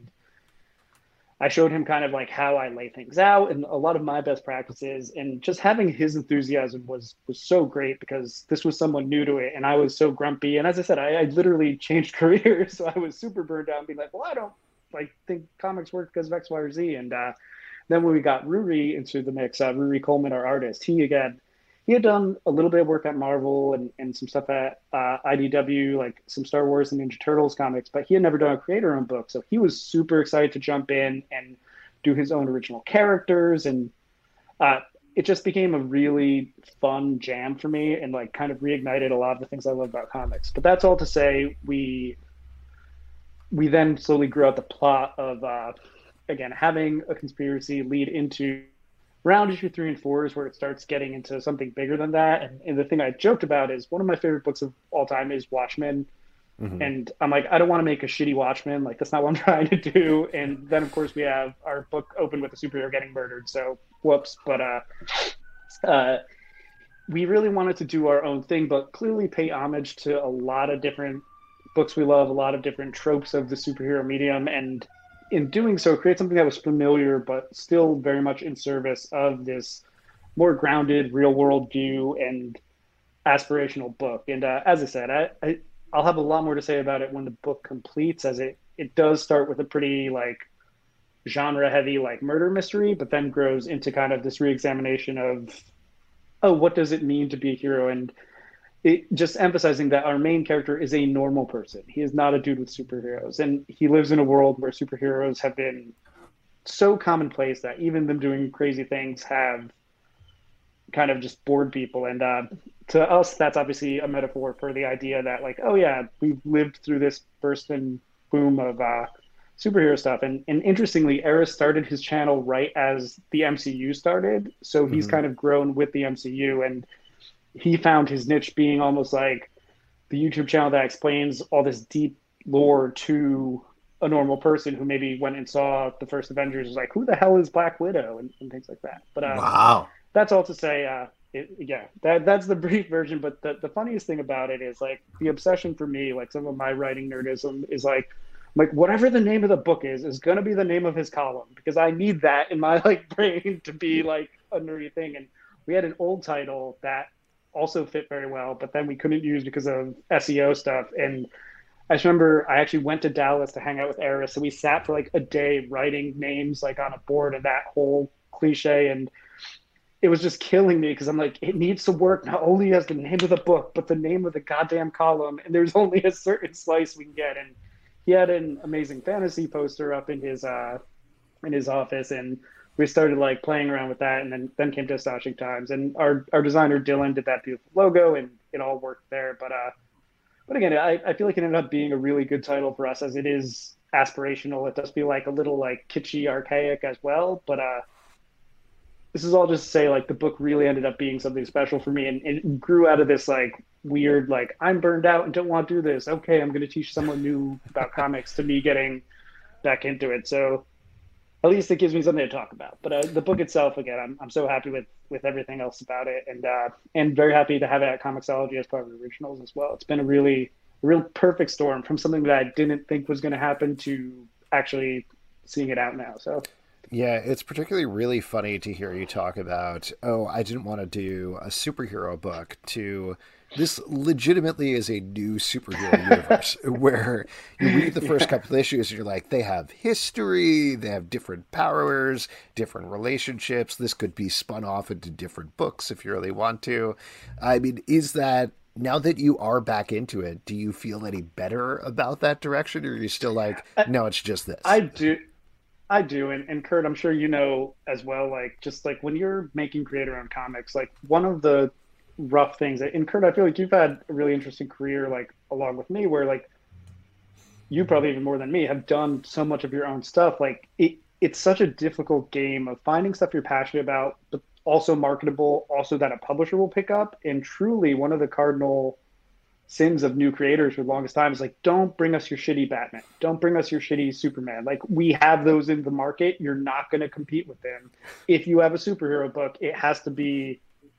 I showed him kind of like how I lay things out and a lot of my best practices, and just having his enthusiasm was was so great because this was someone new to it, and I was so grumpy. And as I said, I, I literally changed careers, so I was super burned out and being like, well, I don't like think comics work because of X, Y, or Z. And uh, then when we got Ruri into the mix, uh, Ruri Coleman, our artist, he again, he had done a little bit of work at Marvel and, and some stuff at uh, I D W, like some Star Wars and Ninja Turtles comics, but he had never done a creator-owned book. So he was super excited to jump in and do his own original characters. And uh, it just became a really fun jam for me and like kind of reignited a lot of the things I love about comics. But that's all to say, we we then slowly grew out the plot of, uh, again, having a conspiracy lead into around issue three and four is where it starts getting into something bigger than that. And, and the thing I joked about is one of my favorite books of all time is Watchmen. Mm-hmm. And I'm like, I don't want to make a shitty Watchmen. Like, that's not what I'm trying to do. And then, of course, we have our book open with a superhero getting murdered. So whoops. But uh, uh, we really wanted to do our own thing, but clearly pay homage to a lot of different books we love, a lot of different tropes of the superhero medium, and in doing so, create something that was familiar, but still very much in service of this more grounded, real-world view and aspirational book. And uh, as I said, I, I, I'll have a lot more to say about it when the book completes, as it, it does start with a pretty, like, genre-heavy, like, murder mystery, but then grows into kind of this re-examination of, oh, what does it mean to be a hero? And it, just emphasizing that our main character is a normal person. He is not a dude with superheroes. And he lives in a world where superheroes have been so commonplace that even them doing crazy things have kind of just bored people. And uh, to us, that's obviously a metaphor for the idea that, like, oh yeah, we've lived through this burst and boom of uh, superhero stuff. And, and interestingly, Eris started his channel right as the M C U started. So he's mm-hmm. kind of grown with the M C U, and he found his niche being almost like the YouTube channel that explains all this deep lore to a normal person who maybe went and saw the first Avengers, was like, who the hell is Black Widow, and, and things like that. But uh, wow, that's all to say. Uh, it, yeah, that that's the brief version. But the, the funniest thing about it is, like, the obsession for me, like some of my writing nerdism, is like, like whatever the name of the book is, is going to be the name of his column, because I need that in my like brain to be like a nerdy thing. And we had an old title that also fit very well, but then we couldn't use because of S E O stuff. And I just remember I actually went to Dallas to hang out with Eris, so we sat for like a day writing names like on a board and that whole cliche, and it was just killing me because I'm like, it needs to work not only as the name of the book, but the name of the goddamn column, and there's only a certain slice we can get. And he had an Amazing Fantasy poster up in his uh, in his office, and we started like playing around with that, and then then came to Astonishing Times, and our our designer Dylan did that beautiful logo, and it all worked there. But uh, but again, I, I feel like it ended up being a really good title for us, as it is aspirational. It does feel like a little like kitschy, archaic as well. But uh, this is all just to say, like, the book really ended up being something special for me, and it grew out of this like weird, like, I'm burned out and don't want to do this. Okay, I'm going to teach someone new about comics, to me getting back into it. So at least it gives me something to talk about. But uh, the book itself, again, I'm I'm so happy with, with everything else about it, and uh, and very happy to have it at Comixology as part of the originals as well. It's been a really, a real perfect storm from something that I didn't think was going to happen to actually seeing it out now. So yeah, it's particularly really funny to hear you talk about, oh, I didn't want to do a superhero book, to this legitimately is a new superhero universe where you read the first yeah. couple of issues and you're like, they have history, they have different powers, different relationships. This could be spun off into different books if you really want to. I mean, is that, now that you are back into it, do you feel any better about that direction, or are you still like, no, it's just this? I do. I do. And, and Kurt, I'm sure you know as well, like, just like when you're making creator-owned comics, like one of the rough things, and Kurt, I feel like you've had a really interesting career, like along with me, where like you probably even more than me have done so much of your own stuff. Like it, it's such a difficult game of finding stuff you're passionate about, but also marketable, also that a publisher will pick up. And truly one of the cardinal sins of new creators for the longest time is like, don't bring us your shitty Batman. Don't bring us your shitty Superman. Like, we have those in the market. You're not going to compete with them. If you have a superhero book, it has to be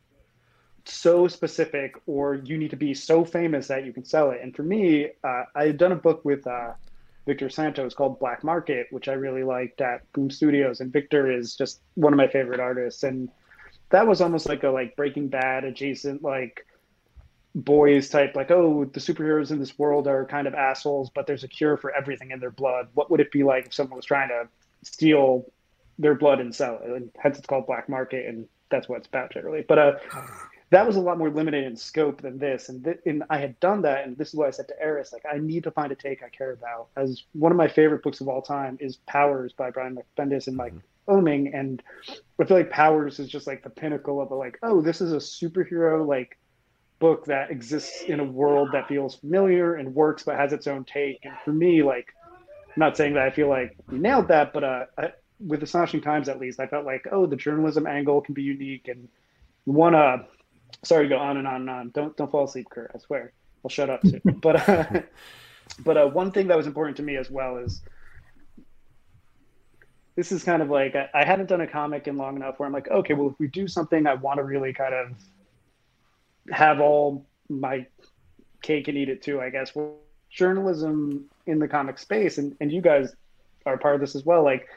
so specific, or you need to be so famous that you can sell it. And for me, uh, I had done a book with uh, Victor Santos called Black Market, which I really liked at Boom Studios. And Victor is just one of my favorite artists. And that was almost like a like Breaking Bad adjacent, like boys type, like, oh, the superheroes in this world are kind of assholes, but there's a cure for everything in their blood. What would it be like if someone was trying to steal their blood and sell it? And hence it's called Black Market, and that's what it's about generally. But uh, that was a lot more limited in scope than this. And, th- and I had done that, and this is what I said to Eris, like, I need to find a take I care about. As one of my favorite books of all time is Powers by Brian Bendis and Mike Oeming, and I feel like Powers is just like the pinnacle of a, like, oh, this is a superhero like book that exists in a world that feels familiar and works but has its own take. And for me, like, I'm not saying that I feel like we nailed that, but uh, I, with Astonishing Times at least, I felt like, oh, the journalism angle can be unique, and one uh sorry to go on and on and on. Don't don't fall asleep, Kurt. I swear. I'll shut up soon. But uh, but uh, one thing that was important to me as well is this is kind of like I, I haven't done a comic in long enough where I'm like, okay, well, if we do something, I want to really kind of have all my cake and eat it too, I guess. Well, journalism in the comic space, and, and you guys are part of this as well, like,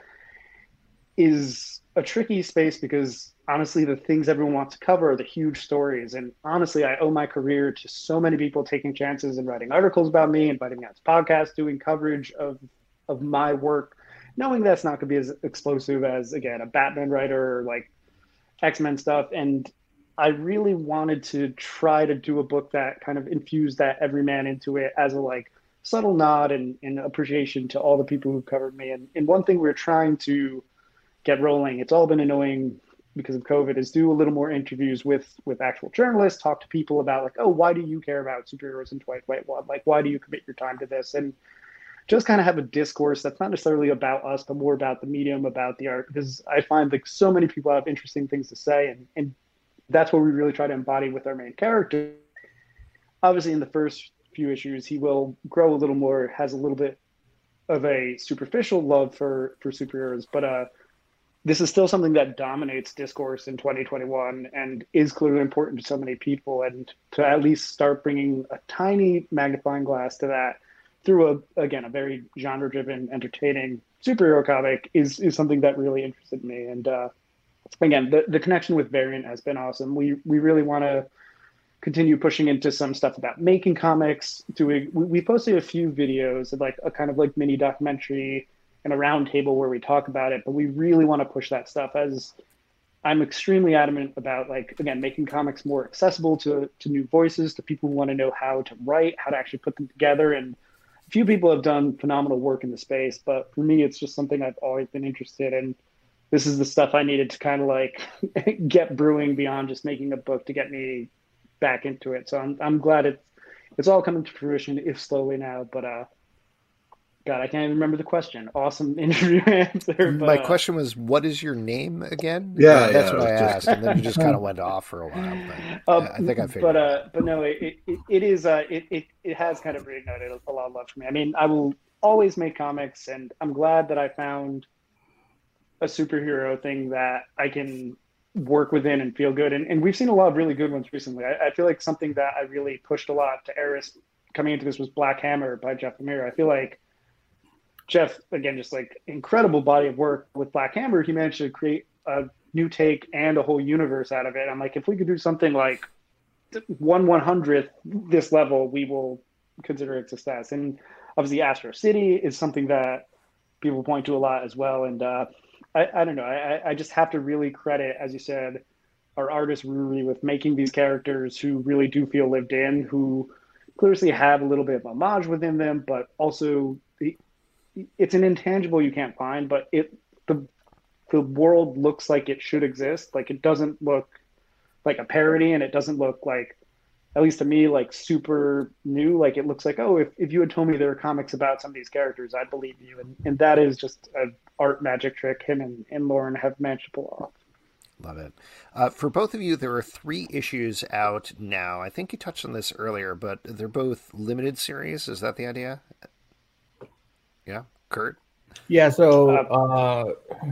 is a tricky space because honestly, the things everyone wants to cover are the huge stories. And honestly, I owe my career to so many people taking chances and writing articles about me, inviting me on this podcast, doing coverage of of my work, knowing that's not going to be as explosive as, again, a Batman writer or like X-Men stuff. And I really wanted to try to do a book that kind of infused that everyman into it as a like subtle nod and, and appreciation to all the people who covered me. And, and one thing we're trying to get rolling, it's all been annoying because of COVID, is do a little more interviews with with actual journalists, talk to people about like, oh, why do you care about superheroes and Dwight Whitewater? Like, why do you commit your time to this? And just kind of have a discourse that's not necessarily about us, but more about the medium, about the art, because I find like so many people have interesting things to say, and, and that's what we really try to embody with our main character. Obviously, in the first few issues, he will grow a little more, has a little bit of a superficial love for, for superheroes, but uh, this is still something that dominates discourse in twenty twenty-one and is clearly important to so many people. And to at least start bringing a tiny magnifying glass to that through a, again, a very genre-driven, entertaining superhero comic is is something that really interested me. And uh, again, the, the connection with Variant has been awesome. We we really want to continue pushing into some stuff about making comics. Doing we, we posted a few videos of like a kind of like mini documentary and a round table where we talk about it, but we really want to push that stuff, as I'm extremely adamant about, like, again, making comics more accessible to, to new voices, to people who want to know how to write, how to actually put them together. And a few people have done phenomenal work in the space, but for me, it's just something I've always been interested in. This is the stuff I needed to kind of like get brewing beyond just making a book to get me back into it. So I'm I'm glad it's it's all coming to fruition, if slowly now. But uh, God, I can't even remember the question. Awesome interview answer. But, My uh, question was, what is your name again? Yeah, that's yeah, what I just- asked, and then you just kind of went off for a while. But Um, I think I figured. But it uh, but no, it it, it is uh, it, it it has kind of reignited a lot of love for me. I mean, I will always make comics, and I'm glad that I found a superhero thing that I can work within and feel good. And, and we've seen a lot of really good ones recently. I, I feel like something that I really pushed a lot to Eris coming into this was Black Hammer by Jeff Lemire. I feel like Jeff, again, just like incredible body of work with Black Hammer. He managed to create a new take and a whole universe out of it. I'm like, if we could do something like one one hundredth this level, we will consider it success. And obviously Astro City is something that people point to a lot as well. And uh, I, I don't know, I, I just have to really credit, as you said, our artist Ruri with making these characters who really do feel lived in, who clearly have a little bit of homage within them, but also it's an intangible you can't find, but it the the world looks like it should exist. Like, it doesn't look like a parody, and it doesn't look like, at least to me, like super new. Like, it looks like, oh, if, if you had told me there were comics about some of these characters, I'd believe you. And and that is just an art magic trick him and, and Lauren have managed to pull off. Love it. Uh, for both of you, there are three issues out now. I think you touched on this earlier, but they're both limited series. Is that the idea? Yeah, Kurt? Yeah, so uh,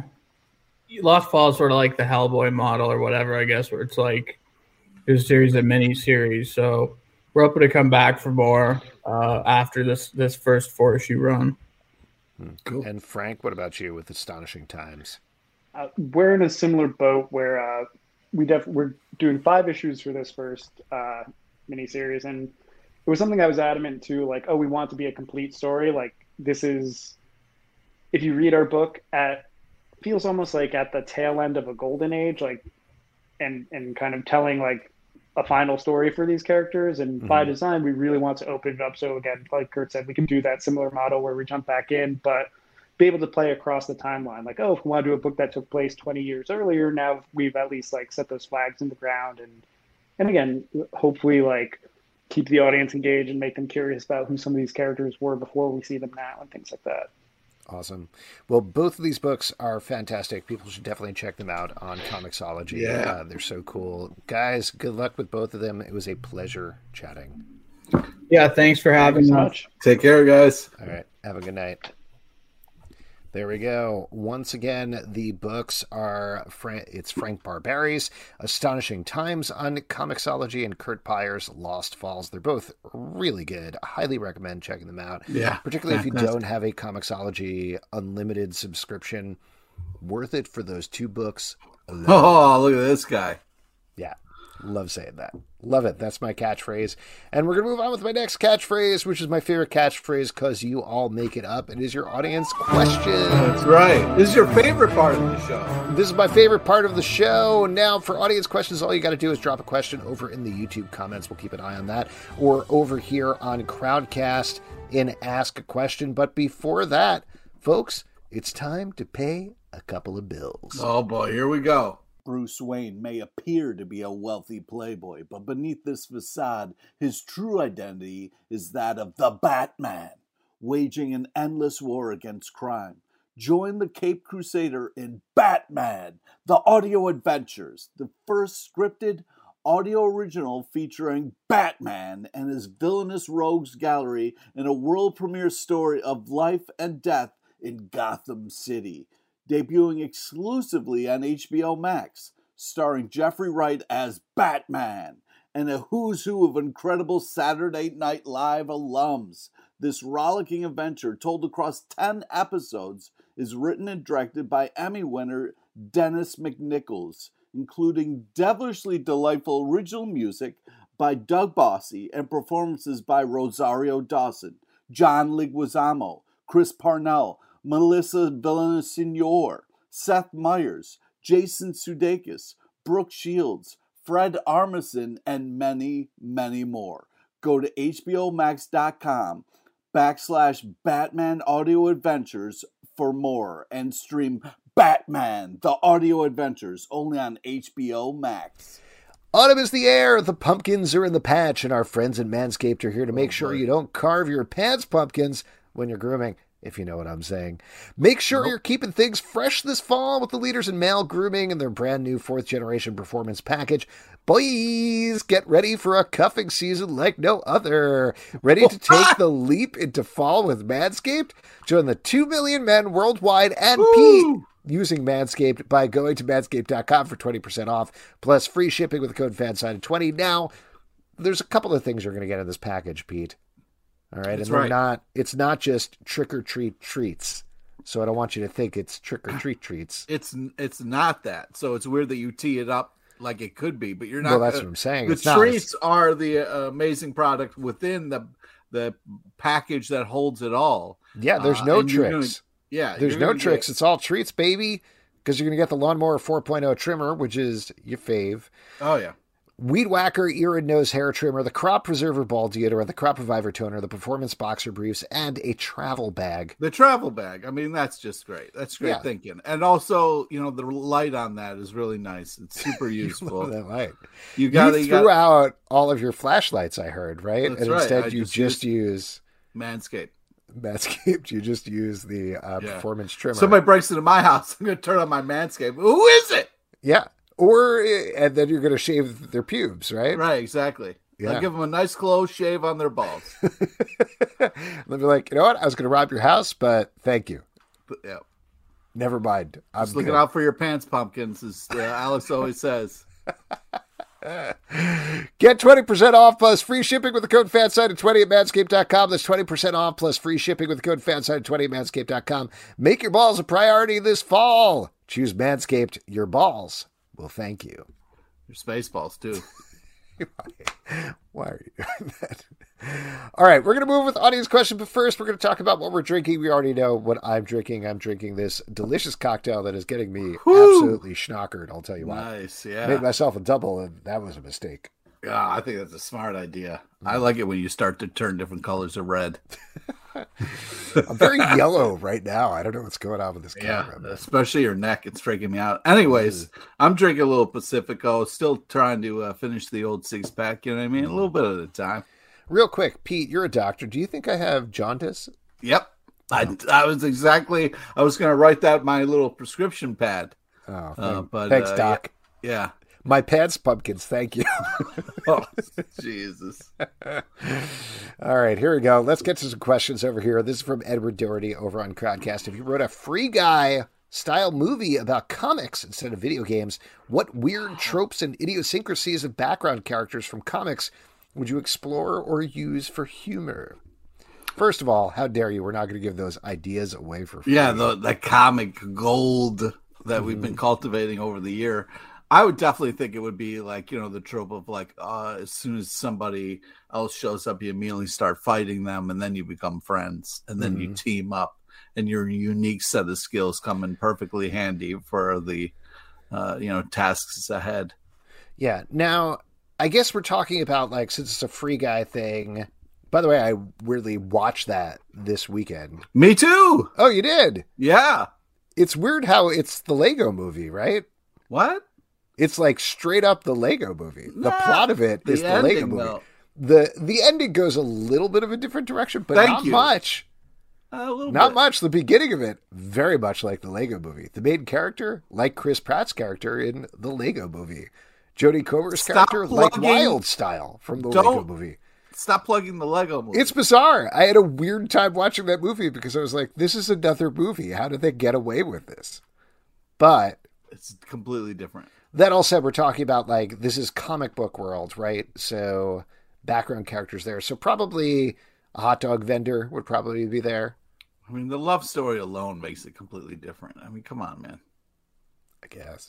Lost Falls is sort of like the Hellboy model or whatever, I guess, where it's like there's a series of mini-series. So we're hoping to come back for more uh, after this, this first four-issue run. Cool. And Frank, what about you with Astonishing Times? Uh, we're in a similar boat where uh, we def- we're doing five issues for this first uh, miniseries, and it was something I was adamant to, like, oh, we want it to be a complete story. Like, this is, if you read our book, at feels almost like at the tail end of a golden age, like, and and kind of telling like a final story for these characters. And mm-hmm. by design, we really want to open it up. So again, like Kurt said, we can do that similar model where we jump back in, but be able to play across the timeline. Like, oh, if we want to do a book that took place twenty years earlier, now we've at least like set those flags in the ground. And, and again, hopefully like keep the audience engaged and make them curious about who some of these characters were before we see them now and things like that. Awesome. Well, both of these books are fantastic. People should definitely check them out on Comixology. Yeah. Uh, they're so cool. Guys, good luck with both of them. It was a pleasure chatting. Yeah, thanks for having Thanks so us. much. Take care, guys. All right. Have a good night. There we go. Once again, the books are Fra- it's Frank Barberi's Astonishing Times on Comixology and Kurt Pyer's Lost Falls. They're both really good. I highly recommend checking them out. Yeah, particularly if you fantastic. don't have a Comixology unlimited subscription. Worth it for those two books alone. Oh, look at this guy. Yeah, love saying that. Love it. That's my catchphrase. And we're going to move on with my next catchphrase, which is my favorite catchphrase because you all make it up. It is your audience question. That's right. This is your favorite part of the show. This is my favorite part of the show. Now, for audience questions, all you got to do is drop a question over in the YouTube comments. We'll keep an eye on that. Or over here on Crowdcast in Ask a Question. But before that, folks, it's time to pay a couple of bills. Oh, boy. Here we go. Bruce Wayne may appear to be a wealthy playboy, but beneath this facade, his true identity is that of the Batman, waging an endless war against crime. Join the Cape Crusader in Batman, the Audio Adventures, the first scripted audio original featuring Batman and his villainous rogues gallery in a world premiere story of life and death in Gotham City. Debuting exclusively on H B O Max, starring Jeffrey Wright as Batman and a who's who of incredible Saturday Night Live alums. This rollicking adventure, told across ten episodes, is written and directed by Emmy winner Dennis McNichols, including devilishly delightful original music by Doug Bossy and performances by Rosario Dawson, John Leguizamo, Chris Parnell, Melissa Villanueva, Seth Meyers, Jason Sudeikis, Brooke Shields, Fred Armisen, and many, many more. Go to hbomax.com backslash Batman Audio Adventures for more and stream Batman, the Audio Adventures, only on H B O Max. Autumn is the air, the pumpkins are in the patch, and our friends at Manscaped are here to make Oh, sure boy. you don't carve your pants pumpkins when you're grooming, if you know what I'm saying. Make sure Nope. you're keeping things fresh this fall with the leaders in male grooming and their brand new fourth generation performance package. Boys, get ready for a cuffing season like no other. Ready to take the leap into fall with Manscaped? Join the two million men worldwide and Pete Woo! using Manscaped by going to manscaped dot com for twenty percent off, plus free shipping with the code FANSIDE twenty. Now, there's a couple of things you're going to get in this package, Pete. All right, That's and they're right. not. It's not just trick or treat treats. So I don't want you to think it's trick or treat treats. It's it's not that. So it's weird that you tee it up like it could be, but you're not. Well, that's uh, what I'm saying. The It's not. treats are the uh, amazing product within the the package that holds it all. Yeah, there's Uh, no and you're tricks. gonna- yeah, There's you're no gonna tricks. get- It's all treats, baby. Because you're going to get the Lawnmower four point oh trimmer, which is your fave. oh yeah. Weed Whacker ear and nose hair trimmer, the Crop Preserver ball deodorant, the Crop Reviver toner, the Performance boxer briefs, and a travel bag. The travel bag. I mean, that's just great. That's great Yeah. thinking. And also, you know, the light on that is really nice. It's super useful. That light. You got you you threw got out all of your flashlights, I heard, right? That's and right. instead I you just just use Manscaped. Manscaped. You just use the uh, Yeah. Performance trimmer. Somebody breaks into my house. I'm going to turn on my Manscaped. Who is it? Yeah. Or, and then you're going to shave their pubes, right? Right, exactly. Yeah. I'll give them a nice close shave on their balls. They'll be like, you know what? I was going to rob your house, but thank you. But, yeah. Never mind. I'm Just looking good. out for your pants, pumpkins, as uh, Alex always says. Get twenty percent off plus free shipping with the code FANSIDE twenty at manscaped dot com. That's twenty percent off plus free shipping with the code FANSIDE twenty at manscaped dot com. Make your balls a priority this fall. Choose Manscaped. Your balls will thank you. Your space balls, too. Why are you doing that? All right, we're going to move with audience question, but first we're going to talk about what we're drinking. We already know what I'm drinking. I'm drinking this delicious cocktail that is getting me Woo! absolutely schnockered, I'll tell you what. Nice, Made yeah. myself a double, and that was a mistake. Yeah, I think that's a smart idea. I like it when you start to turn different colors of red. I'm very yellow right now. I don't know what's going on with this Yeah, camera. but- especially your neck. It's freaking me out. Anyways, I'm drinking a little Pacifico. Still trying to uh, finish the old six pack. You know what I mean? A little bit at a time. Real quick, Pete, you're a doctor. Do you think I have jaundice? Yep. I, I was exactly. I was going to write that in my little prescription pad. Oh, Uh, thank- but thanks, uh, Doc. Yeah. My pants pumpkins, thank you. Oh, Jesus. All right, here we go. Let's get to some questions over here. This is from Edward Doherty over on Crowdcast. If you wrote a Free Guy style movie about comics instead of video games, what weird tropes and idiosyncrasies of background characters from comics would you explore or use for humor? First of all, how dare you? We're not going to give those ideas away for free. Yeah, the, the comic gold that mm-hmm. we've been cultivating over the year. I would definitely think it would be like, you know, the trope of like, uh, as soon as somebody else shows up, you immediately start fighting them, and then you become friends, and then mm-hmm. you team up, and your unique set of skills come in perfectly handy for the, uh, you know, tasks ahead. Yeah. Now, I guess we're talking about, like, since it's a Free Guy thing. By the way, I weirdly watched that this weekend. Me too. Oh, you did? Yeah. It's weird how it's the Lego movie, right? What? It's like straight up the Lego movie. Nah, the plot of it is the, the Lego movie. Though. The the ending goes a little bit of a different direction, but Thank not you. much. A little not bit. much. The beginning of it, very much like the Lego movie. The main character, like Chris Pratt's character in the Lego movie. Jodie Comer's Stop character, plugging. like Wild Style from the Don't Lego movie. Stop plugging the Lego movie. It's bizarre. I had a weird time watching that movie because I was like, this is another movie. How did they get away with this? But it's completely different. That all said, we're talking about, like, this is comic book world, right? So background characters there. So probably a hot dog vendor would probably be there. I mean, the love story alone makes it completely different. I mean, come on, man. I guess.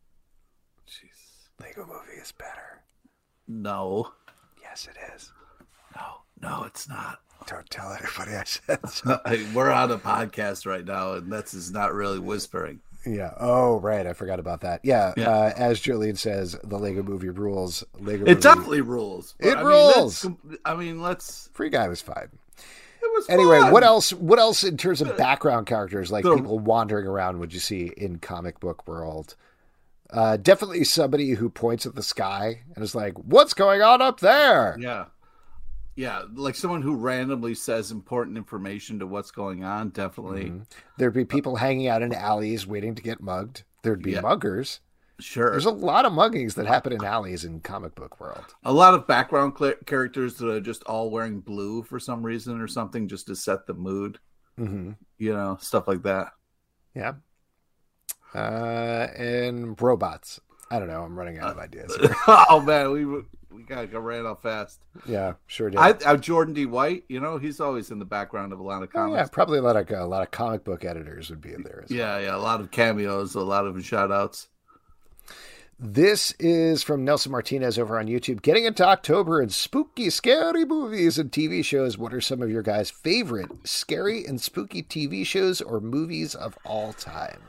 Jeez. Lego movie is better. No. Yes, it is. No, no, it's not. Don't tell anybody I said so. We're on a podcast right now, and that's is not really whispering. Yeah. Oh, right. I forgot about that. Yeah. yeah. Uh, as Jolene says, the Lego movie rules. Lego. It movie, definitely rules. It I rules. Mean, I mean, let's. Free Guy was fine. It was anyway. fun. What else? What else in terms of background characters, like the, people wandering around, would you see in comic book world? Uh, definitely somebody who points at the sky and is like, "What's going on up there?" Yeah. Yeah, like someone who randomly says important information to what's going on, definitely. Mm-hmm. There'd be people hanging out in alleys waiting to get mugged. There'd be yeah. muggers. Sure. There's a lot of muggings that happen in alleys in comic book world. A lot of background cl- characters that are just all wearing blue for some reason or something just to set the mood. Mm-hmm. You know, stuff like that. Yeah. Uh, and robots. I don't know. I'm running out of ideas. Oh, man. We we got to ran out fast. Yeah, sure did. I, I, Jordan D. White, you know, he's always in the background of a lot of comics. Oh, yeah, probably a lot of, a lot of comic book editors would be in there as yeah, well. Yeah, a lot of cameos, a lot of shout outs. This is from Nelson Martinez over on YouTube. Getting into October and spooky, scary movies and T V shows. What are some of your guys' favorite scary and spooky T V shows or movies of all time?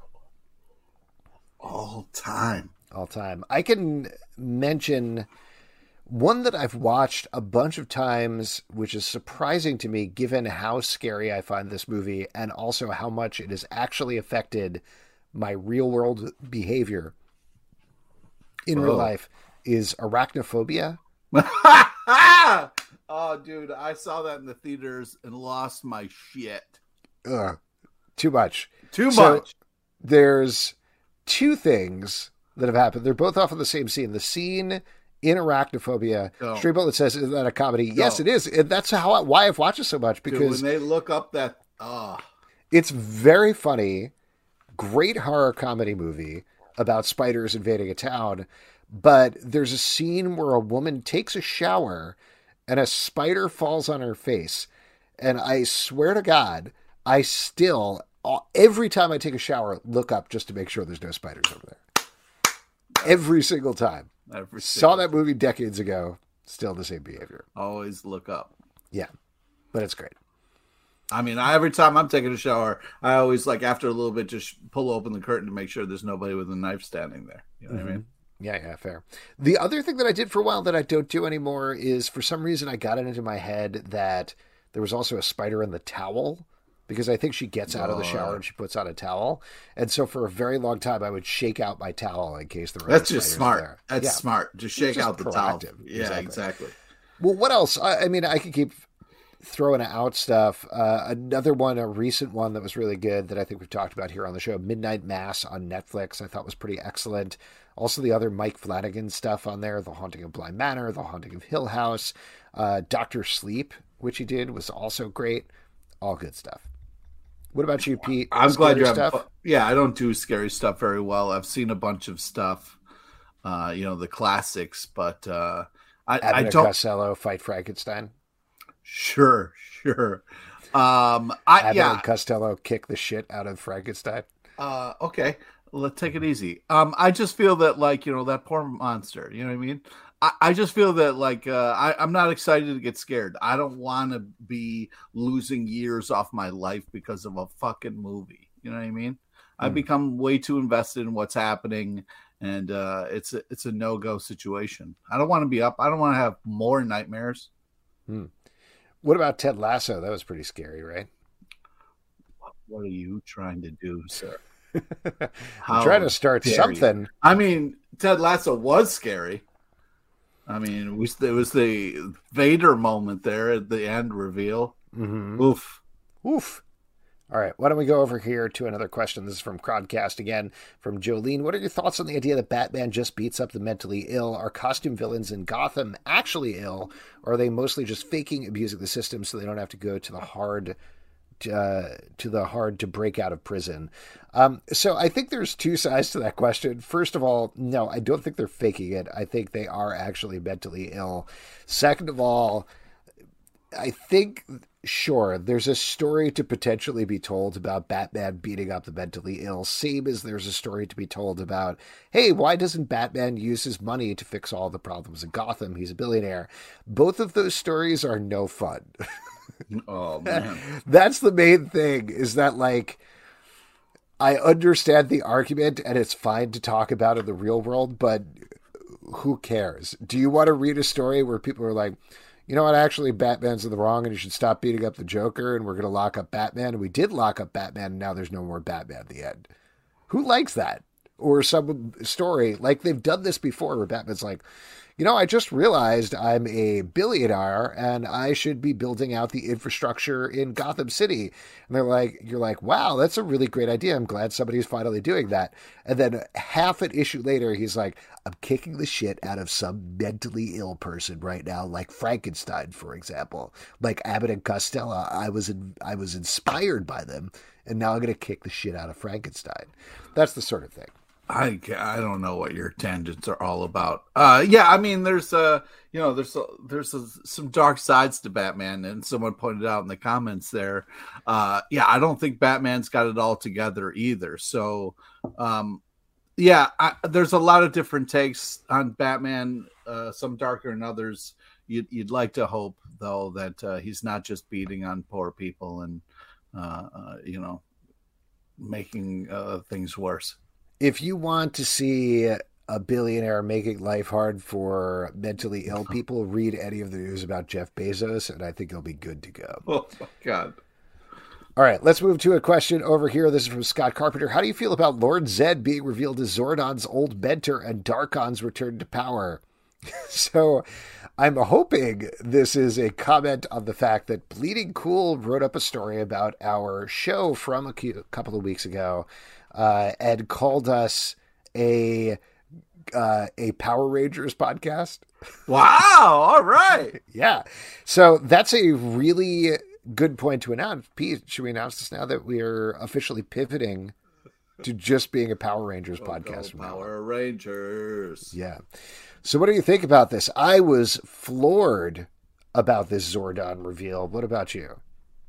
All time. All time. I can mention one that I've watched a bunch of times, which is surprising to me given how scary I find this movie and also how much it has actually affected my real world behavior in Whoa. real life, is Arachnophobia. Oh, dude, I saw that in the theaters and lost my shit. Ugh, too much. Too so much. There's two things that have happened. They're both off of the same scene. The scene in Arachnophobia, Go. Straight Bullet says, is that a comedy? Go. Yes, it is. And that's how I, why I've watched it so much, because dude, when they look up that, oh. It's very funny, great horror comedy movie about spiders invading a town. But there's a scene where a woman takes a shower and a spider falls on her face. And I swear to God, I still, every time I take a shower, look up just to make sure there's no spiders over there. Every single time. Every Saw single that movie decades ago. Still the same behavior. Always look up. Yeah, but it's great. I mean, I, every time I'm taking a shower, I always, like, after a little bit, just pull open the curtain to make sure there's nobody with a knife standing there. You know mm-hmm. what I mean? Yeah, yeah, fair. The other thing that I did for a while that I don't do anymore is, for some reason, I got it into my head that there was also a spider in the towel, because I think she gets out of the shower and she puts on a towel. And so for a very long time, I would shake out my towel in case there were That's just smart. There. That's yeah. smart. Just shake just out the proactive. towel. Yeah, exactly. exactly. Well, what else? I, I mean, I could keep throwing out stuff. Uh, another one, a recent one that was really good that I think we've talked about here on the show, Midnight Mass on Netflix, I thought was pretty excellent. Also, the other Mike Flanagan stuff on there, The Haunting of Bly Manor, The Haunting of Hill House, uh, Doctor Sleep, which he did, was also great. All good stuff. What about you, Pete? I'm Scary glad you stuff? have. Yeah, I don't do scary stuff very well. I've seen a bunch of stuff, uh, you know, the classics, but uh, I, Abbott I and don't. Costello Fight Frankenstein. Sure, sure. Um, I Abbott yeah. and Costello kick the shit out of Frankenstein. Uh, okay, let's take it easy. Um, I just feel that, like, you know, that poor monster. You know what I mean? I, I just feel that, like, uh, I, I'm not excited to get scared. I don't want to be losing years off my life because of a fucking movie. You know what I mean? I've Mm. become way too invested in what's happening, and uh, it's a, it's a no go situation. I don't want to be up. I don't want to have more nightmares. Mm. What about Ted Lasso? That was pretty scary, right? What are you trying to do, sir? I'm How trying to start dare you. something. I mean, Ted Lasso was scary. I mean, it was, it was the Vader moment there at the end reveal. Mm-hmm. Oof. Oof. All right, why don't we go over here to another question? This is from Crowdcast again, from Jolene. What are your thoughts on the idea that Batman just beats up the mentally ill? Are costume villains in Gotham actually ill, or are they mostly just faking abusing the system so they don't have to go to the hard uh, to the hard to break out of prison? Um, so I think there's two sides to that question. First of all, no, I don't think they're faking it. I think they are actually mentally ill. Second of all, I think, sure, there's a story to potentially be told about Batman beating up the mentally ill, same as there's a story to be told about, hey, why doesn't Batman use his money to fix all the problems in Gotham? He's a billionaire. Both of those stories are no fun. Oh, man. That's the main thing, is that, like, I understand the argument and it's fine to talk about in the real world, but who cares? Do you want to read a story where people are like, you know what, actually, Batman's in the wrong and you should stop beating up the Joker and we're going to lock up Batman? And we did lock up Batman and now there's no more Batman at the end. Who likes that? Or some story, like they've done this before, where Batman's like, you know, I just realized I'm a billionaire and I should be building out the infrastructure in Gotham City. And they're like, you're like, wow, that's a really great idea. I'm glad somebody's finally doing that. And then half an issue later, he's like, I'm kicking the shit out of some mentally ill person right now, like Frankenstein, for example. Like Abbott and Costello, I was in, I was inspired by them, and now I'm going to kick the shit out of Frankenstein. That's the sort of thing. I, I don't know what your tangents are all about. Uh, yeah, I mean, there's uh, you know, there's a, there's a, some dark sides to Batman, and someone pointed out in the comments there. Uh, yeah, I don't think Batman's got it all together either. So, um, yeah, I, there's a lot of different takes on Batman. Uh, some darker than others. You'd, you'd like to hope, though, that uh, he's not just beating on poor people and uh, uh, you know, making uh, things worse. If you want to see a billionaire making life hard for mentally ill people, read any of the news about Jeff Bezos, and I think you'll be good to go. Oh, my God. All right, let's move to a question over here. This is from Scott Carpenter. How do you feel about Lord Zed being revealed as Zordon's old mentor and Darkon's return to power? So I'm hoping this is a comment on the fact that Bleeding Cool wrote up a story about our show from a couple of weeks ago uh, and called us a uh, a Power Rangers podcast. Wow. All right. Yeah. So that's a really good point to announce. Pete, should we announce this now that we are officially pivoting to just being a Power Rangers Go, podcast? go Power Rangers. Yeah. So what do you think about this? I was floored about this Zordon reveal. What about you?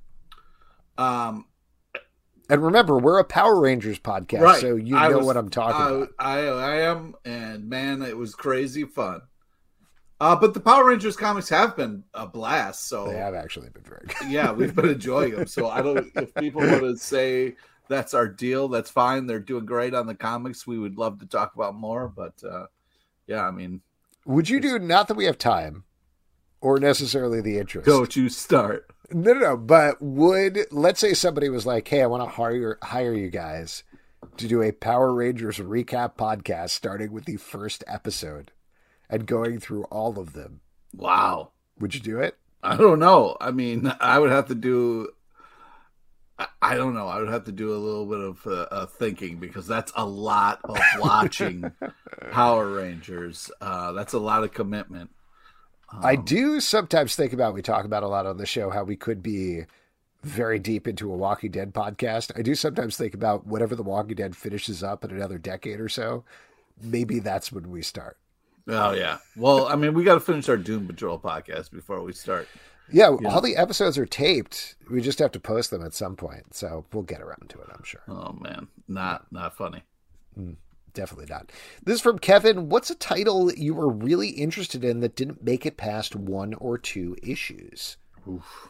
Um, and remember, we're a Power Rangers podcast, right. so you I know was, what I'm talking I, about. I, I am, and man, it was crazy fun. Uh, but the Power Rangers comics have been a blast. So they have actually been very good. Yeah, we've been enjoying them. So I don't. If people want to say that's our deal, that's fine. They're doing great on the comics. We would love to talk about more, but uh, yeah, I mean, would you do, not that we have time or necessarily the interest? Don't you start. No, no, no. But would, let's say somebody was like, hey, I want to hire hire you guys to do a Power Rangers recap podcast starting with the first episode and going through all of them. Wow. Would you do it? I don't know. I mean, I would have to do, I, I don't know. I would have to do a little bit of uh, uh, thinking because that's a lot of watching Power Rangers. Uh, that's a lot of commitment. Um, I do sometimes think about, we talk about a lot on the show, how we could be very deep into a Walking Dead podcast. I do sometimes think about whatever the Walking Dead finishes up in another decade or so. Maybe that's when we start. Oh, yeah. Well, I mean, we got to finish our Doom Patrol podcast before we start. Yeah, Yeah. all the episodes are taped. We just have to post them at some point. So we'll get around to it, I'm sure. Oh, man. Not not funny. Definitely not. This is from Kevin. What's a title you were really interested in that didn't make it past one or two issues? Oof.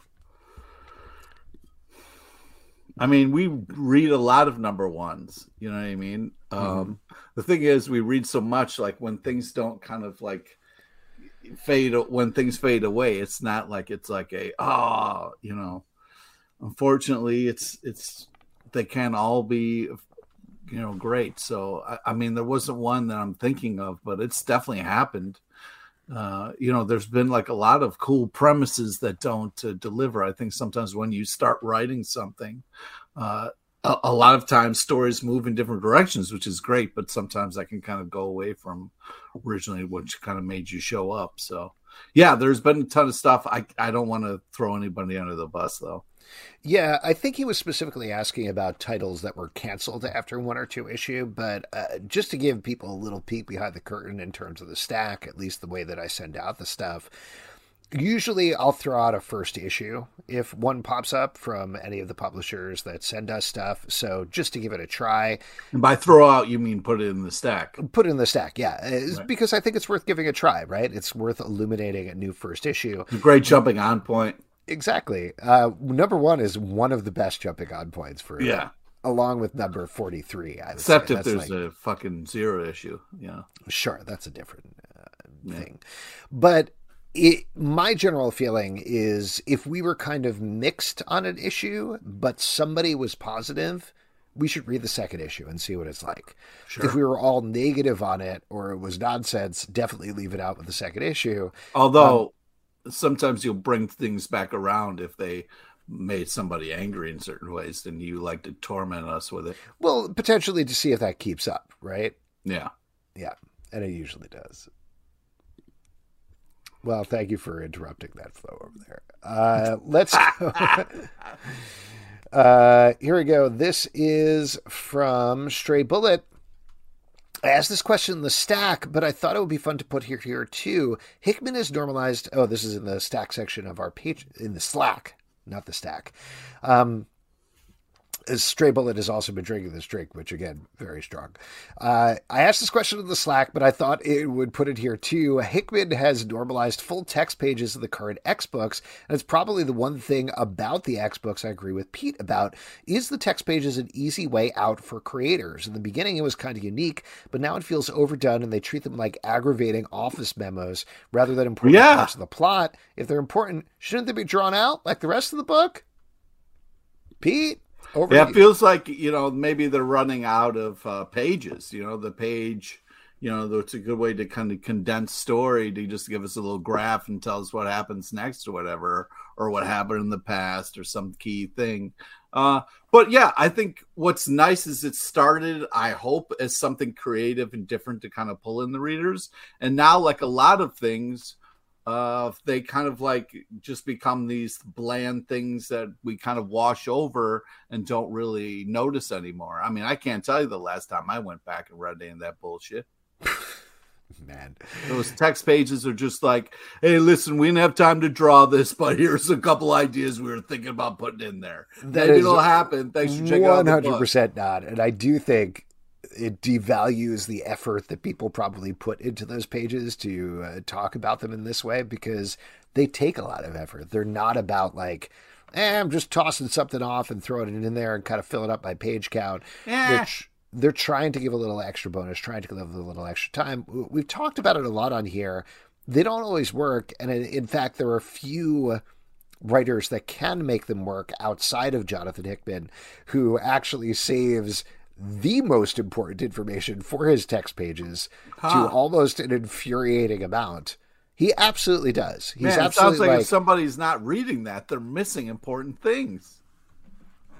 I mean, we read a lot of number ones. You know what I mean? Um, Mm-hmm. The thing is, we read so much, like when things don't kind of like fade, when things fade away, it's not like it's like a, oh, you know, unfortunately, it's, it's, they can't all be, you know, great. So, I, I mean, there wasn't one that I'm thinking of, but it's definitely happened. Uh, you know, there's been like a lot of cool premises that don't uh, deliver. I think sometimes when you start writing something, uh, a, a lot of times stories move in different directions, which is great, but sometimes that can kind of go away from originally what kind of made you show up. So, yeah, there's been a ton of stuff. I, I don't want to throw anybody under the bus, though. Yeah, I think he was specifically asking about titles that were canceled after one or two issue, but uh, just to give people a little peek behind the curtain in terms of the stack, at least the way that I send out the stuff, usually I'll throw out a first issue if one pops up from any of the publishers that send us stuff. So just to give it a try. And by throw out, you mean put it in the stack? Put it in the stack, yeah. It's Right. Because I think it's worth giving a try, right? It's worth illuminating a new first issue. It's a great jumping on point. Exactly. Uh, number one is one of the best jumping on points for Yeah. along with number forty-three. I would Except say. if That's there's like, a fucking zero issue. Yeah. sure, that's a different uh, Yeah. thing. But it, my general feeling is if we were kind of mixed on an issue, but somebody was positive, we should read the second issue and see what it's like. Sure. If we were all negative on it or it was nonsense, definitely leave it out with the second issue. Although sometimes you'll bring things back around if they made somebody angry in certain ways, then you like to torment us with it. Well, potentially to see if that keeps up, right? Yeah. Yeah, and it usually does. Well, thank you for interrupting that flow over there. Uh, let's go. uh, here we go. This is from Stray Bullet. I asked this question in the stack, but I thought it would be fun to put here here too. Hickman is normalized. Oh, this is in the stack section of our page in the Slack, not the stack. Um, Stray Bullet has also been drinking this drink, which again, very strong. Uh, I asked this question in the Slack, but I thought it would put it here too. Hickman has normalized full text pages of the current X books, and it's probably the one thing about the X books I agree with Pete about is the text pages an easy way out for creators. In the beginning, it was kind of unique, but now it feels overdone, and they treat them like aggravating office memos rather than important Yeah. parts of the plot. If they're important, shouldn't they be drawn out like the rest of the book? Pete? Over Yeah, to it you. feels like, you know, maybe they're running out of uh, pages. You know, the page, you know, it's a good way to kind of condense story to just give us a little graph and tell us what happens next or whatever, or what happened in the past or some key thing. Uh, but yeah, I think what's nice is it started, I hope, as something creative and different to kind of pull in the readers. And now, like a lot of things, Uh, they kind of like just become these bland things that we kind of wash over and don't really notice anymore. I mean, I can't tell you the last time I went back and read any of that bullshit. Man. Those text pages are just like, hey, listen, we didn't have time to draw this, but here's a couple ideas we were thinking about putting in there. That Maybe is it'll happen. Thanks for checking out one the hundred book. percent not. And I do think it devalues the effort that people probably put into those pages to uh, talk about them in this way because they take a lot of effort. They're not about like, eh, I'm just tossing something off and throwing it in there and kind of filling up my page count, Eh. which they're trying to give a little extra bonus, trying to give a little extra time. We've talked about it a lot on here. They don't always work. And in, in fact, there are a few writers that can make them work outside of Jonathan Hickman, who actually saves the most important information for his text pages Huh. to almost an infuriating amount. He absolutely does. He's Man, it sounds absolutely like, like, if somebody's not reading that, they're missing important things.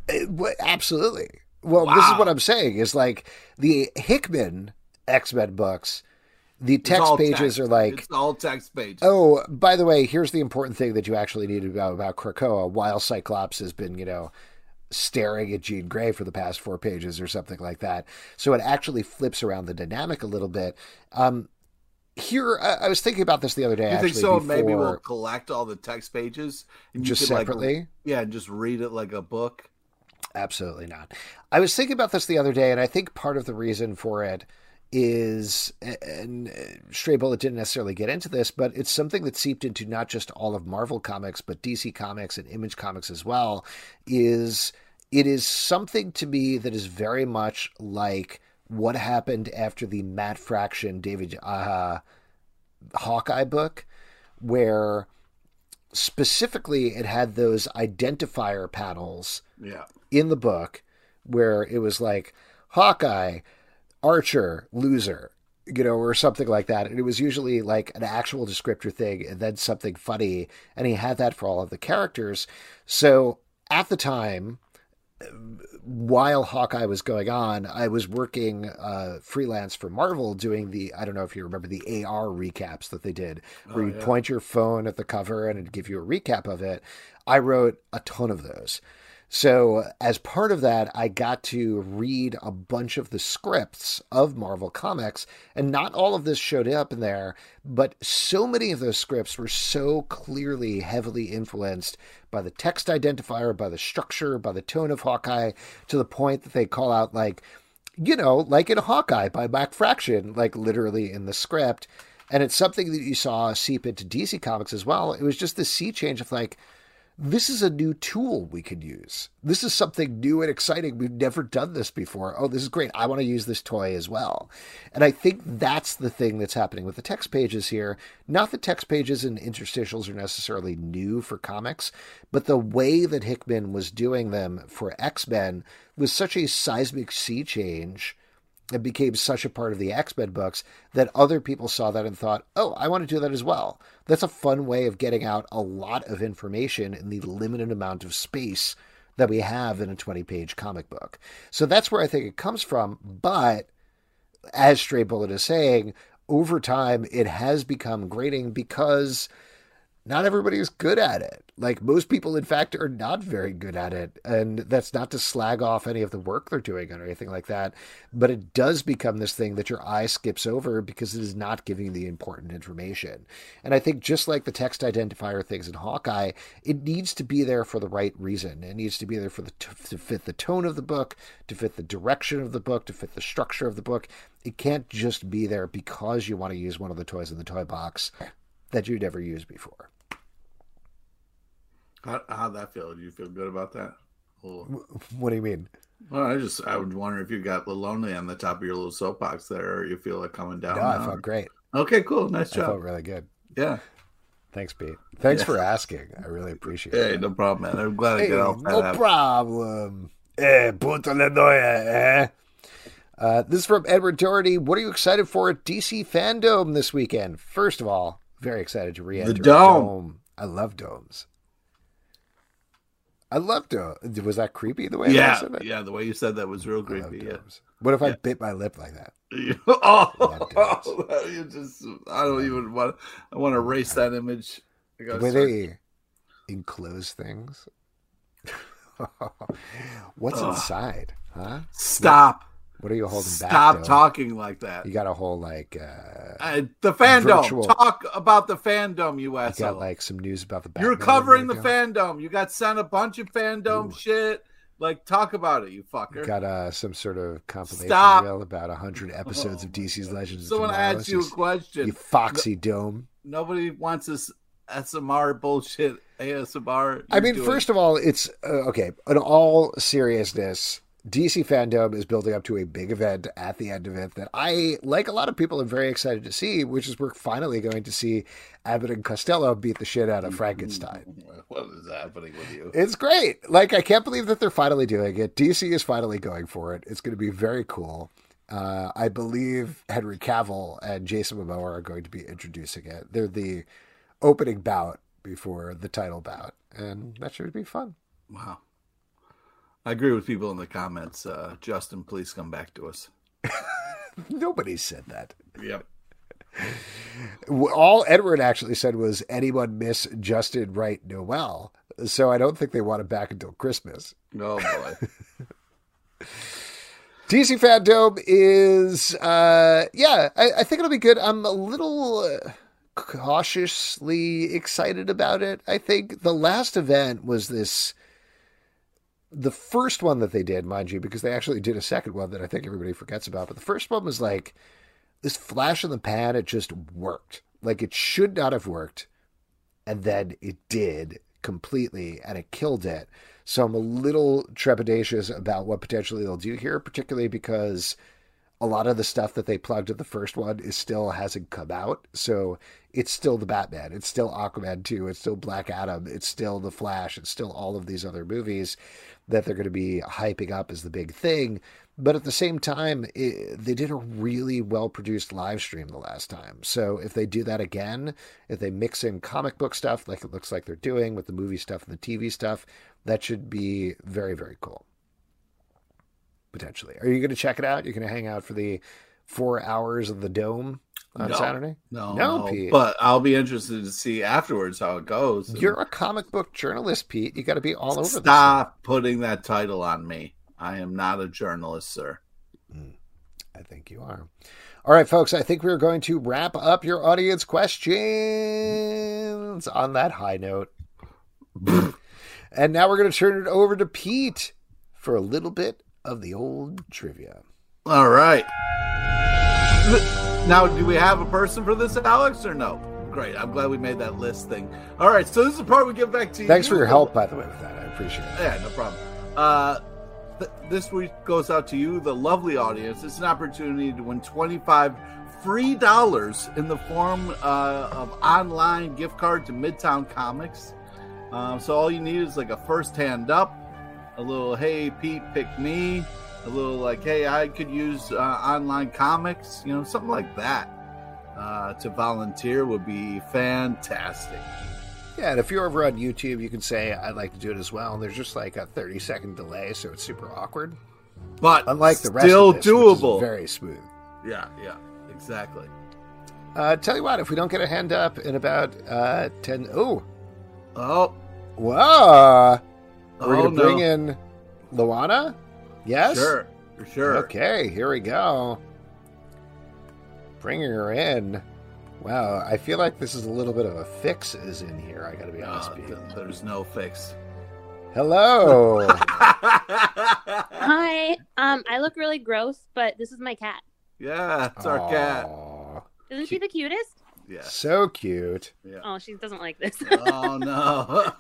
It, what, absolutely. Well, Wow. this is what I'm saying is like the Hickman X-Men books, the It's text all pages text. are like, It's all text pages. oh, by the way, here's the important thing that you actually need to know about Krakoa while Cyclops has been, you know, staring at Jean Grey for the past four pages or something like that. So it actually flips around the dynamic a little bit. Um, here, I, I was thinking about this the other day. You actually, think so? before, Maybe we'll collect all the text pages and you just could, like, separately. yeah, and just read it like a book. Absolutely not. I was thinking about this the other day, and I think part of the reason for it is, and Stray Bullet didn't necessarily get into this, but it's something that seeped into not just all of Marvel Comics, but D C Comics and Image Comics as well, is it is something to me that is very much like what happened after the Matt Fraction, David uh, Hawkeye book, where specifically it had those identifier panels Yeah. in the book where it was like Hawkeye, Archer, loser, you know, or something like that. And it was usually like an actual descriptor thing and then something funny. And he had that for all of the characters. So at the time, while Hawkeye was going on, I was working uh, freelance for Marvel doing the, I don't know if you remember the A R recaps that they did, where Oh, you'd yeah. point your phone at the cover and it'd give you a recap of it. I wrote a ton of those. So as part of that, I got to read a bunch of the scripts of Marvel Comics, and not all of this showed up in there, but so many of those scripts were so clearly heavily influenced by the text identifier, by the structure, by the tone of Hawkeye, to the point that they call out, like, you know, like in Hawkeye by Matt Fraction, like literally in the script. And it's something that you saw seep into D C Comics as well. It was just the sea change of like, this is a new tool we could use. This is something new and exciting. We've never done this before. Oh, this is great. I want to use this toy as well. And I think that's the thing that's happening with the text pages here. Not that text pages and interstitials are necessarily new for comics, but the way that Hickman was doing them for X-Men was such a seismic sea change. It became such a part of the X-Men books that other people saw that and thought, oh, I want to do that as well. That's a fun way of getting out a lot of information in the limited amount of space that we have in a twenty-page comic book. So that's where I think it comes from. But as Stray Bullet is saying, over time, it has become grating because not everybody is good at it. Like most people, in fact, are not very good at it. And that's not to slag off any of the work they're doing or anything like that. But it does become this thing that your eye skips over because it is not giving the important information. And I think just like the text identifier things in Hawkeye, it needs to be there for the right reason. It needs to be there for the to fit the tone of the book, to fit the direction of the book, to fit the structure of the book. It can't just be there because you want to use one of the toys in the toy box that you never used before. How, how'd that feel? Do you feel good about that? Well, What do you mean? well, I just I would wonder if you got lonely on the top of your little soapbox there, or you feel like coming down. No, I now. felt great. Okay, cool, nice I felt job. really good. Yeah. Thanks, Pete. Thanks Yeah. for asking. I really appreciate Hey, it. no problem, man. I'm glad I Hey, got all that no out. problem. Eh, puto le doy, eh? Uh, this is from Edward Doherty. What are you excited for at D C Fandom this weekend? First of all, very excited to re-enter The a dome. I love domes. I love domes. Was that creepy the way I Yeah, said that? yeah. The way you said that was real I love creepy. Yeah. domes. What if I Yeah. bit my lip like that? oh, Love domes. you just I don't even want. I want to erase that image. I The gotta way start- they enclose things. What's Ugh. inside, huh? Stop. What are you holding back? Stop though? talking like that. You got a whole like uh Uh, the fandom. Virtual- Talk about the fandom, you you asshole. got like some news about the You're Batman covering the radio. fandom. You got sent a bunch of fandom Ooh. shit. Like, talk about it, you You fucker. got uh some sort of compilation Stop. reel about a hundred episodes Oh of D C's my God. Legends. of Someone Tomorrow. asked you a You- question. You foxy dome. Nobody wants this S M R bullshit. A S M R. I mean, first of all, it's uh, okay. In all seriousness, D C Fandom is building up to a big event at the end of it that I, like a lot of people, am very excited to see, which is we're finally going to see Abbott and Costello beat the shit out of Frankenstein. What is happening with you? It's great. Like, I can't believe that they're finally doing it. D C is finally going for it. It's going to be very cool. Uh, I believe Henry Cavill and Jason Momoa are going to be introducing it. They're the opening bout before the title bout, and that should be fun. Wow. I agree with people in the comments. Uh, Justin, please come back to us. Nobody said that. Yep. All Edward actually said was, anyone miss Justin Wright Noel? So I don't think they want him back until Christmas. Oh, boy. D C Fandom is, uh, yeah, I, I think it'll be good. I'm a little uh, cautiously excited about it. I think the last event was this, the first one that they did, mind you, because they actually did a second one that I think everybody forgets about. But the first one was like this flash in the pan. It just worked. Like it should not have worked. And then it did completely, and it killed it. So I'm a little trepidatious about what potentially they'll do here, particularly because a lot of the stuff that they plugged at the first one is still hasn't come out. So it's still the Batman. It's still Aquaman two. It's still Black Adam. It's still The Flash. It's still all of these other movies that they're going to be hyping up as the big thing. But at the same time, it, they did a really well-produced live stream the last time. So if they do that again, if they mix in comic book stuff like it looks like they're doing with the movie stuff and the T V stuff, that should be very, very cool. Potentially. Are you going to check it out? You're going to hang out for the four hours of the Dome on no, Saturday? No, no, no, Pete. But I'll be interested to see afterwards how it goes. You're a comic book journalist, Pete. You got to be all over this. Stop putting that title on me. I am not a journalist, sir. Mm, I think you are. All right, folks, I think we're going to wrap up your audience questions on that high note. And now we're going to turn it over to Pete for a little bit of the old trivia. All right. Now, do we have a person for this, Alex, or no? Great. I'm glad we made that list thing. All right. So this is the part we give back to you. Thanks for your help, by the way, with that. I appreciate it. Yeah, no problem. Uh, th- this week goes out to you, the lovely audience. It's an opportunity to win twenty-five free dollars in the form uh, of online gift card to Midtown Comics. Um, so all you need is like a first hand up, a little, hey, Pete, pick me, a little like, hey, I could use uh, online comics, you know, something like that uh, to volunteer would be fantastic. Yeah, and if you're over on YouTube, you can say, I'd like to do it as well. And there's just like a thirty second delay, so it's super awkward. But unlike the rest still of this, doable. Which is very smooth. Yeah, yeah, exactly. Uh, tell you what, if we don't get a hand up in about uh, ten... Oh. Oh. Whoa. We're oh, going to bring no. in Luana? Yes? Sure, for sure. Okay, here we go. Bringing her in. Wow, I feel like this is a little bit of a fix is in here, I gotta be honest Uh, with you. th- there's no fix. Hello. Hi. Um, I look really gross, but this is my cat. Yeah, it's our cat. Aw, Isn't she the cutest? Yeah. so cute. Yeah. Oh, she doesn't like this. Oh no.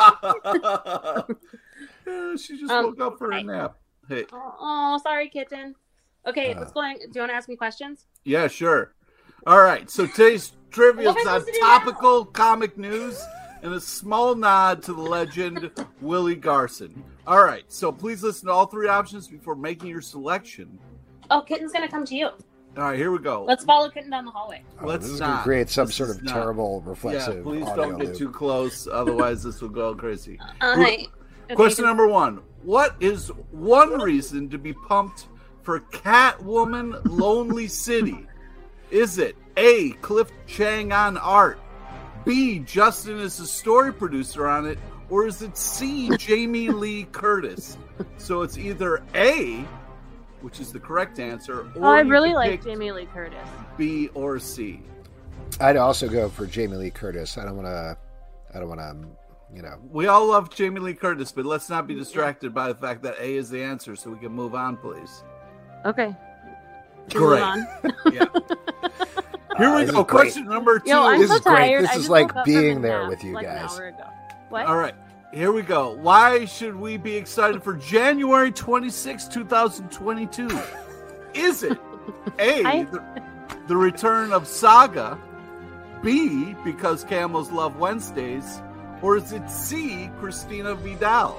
Yeah, she just Um, woke up for a hi. nap. Hey. Oh, sorry, kitten. Okay, Uh. what's going? Do you want to ask me questions? Yeah, sure. All right. So today's trivia What is am I on supposed to do topical comic news and a small nod to the legend Willie Garson. All right. So please listen to all three options before making your selection. Oh, kitten's gonna come to you. All right, here we go. Let's follow kitten down the hallway. Oh, Let's this is going to not. create some This sort is of not. terrible Yeah, reflexive please audio don't get loop. too close, otherwise this will go crazy. Uh, hi. Okay, Question just- number one. What is one reason to be pumped for Catwoman Lonely City? Is it A, Cliff Chang on art, B, Justin is the story producer on it, or is it C, Jamie Lee Curtis? So it's either A, which is the correct answer, or Oh, I you really can like pick Jamie Lee Curtis. B or C. I'd also go for Jamie Lee Curtis. I don't want to, I don't want to, you know. We all love Jamie Lee Curtis, but let's not be distracted by the fact that A is the answer, so we can move on, please. Okay. Can we Great. move on? Yeah. Here Uh, we this go. is great. Question number two. Yo, I'm This so is great. tired. This I is just like woke up being from a there nap, with you like guys. An hour ago. What? All right, here we go. Why should we be excited for January twenty-sixth, twenty twenty-two? Is it A, I- the, the return of Saga, B, because camels love Wednesdays, or is it C, Christina Vidal?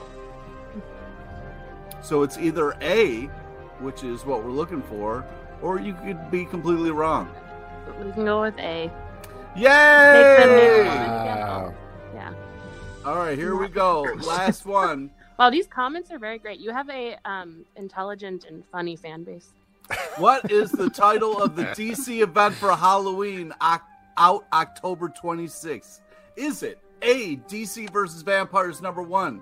So it's either A, which is what we're looking for, or you could be completely wrong. We can go with A. Yay! Take the new one. Wow. Yeah. All right, here we go. Last one. Wow, these comments are very great. You have a um, intelligent and funny fan base. What is the title of the D C event for Halloween oc- out October twenty-sixth? Is it A, D C versus Vampires number one,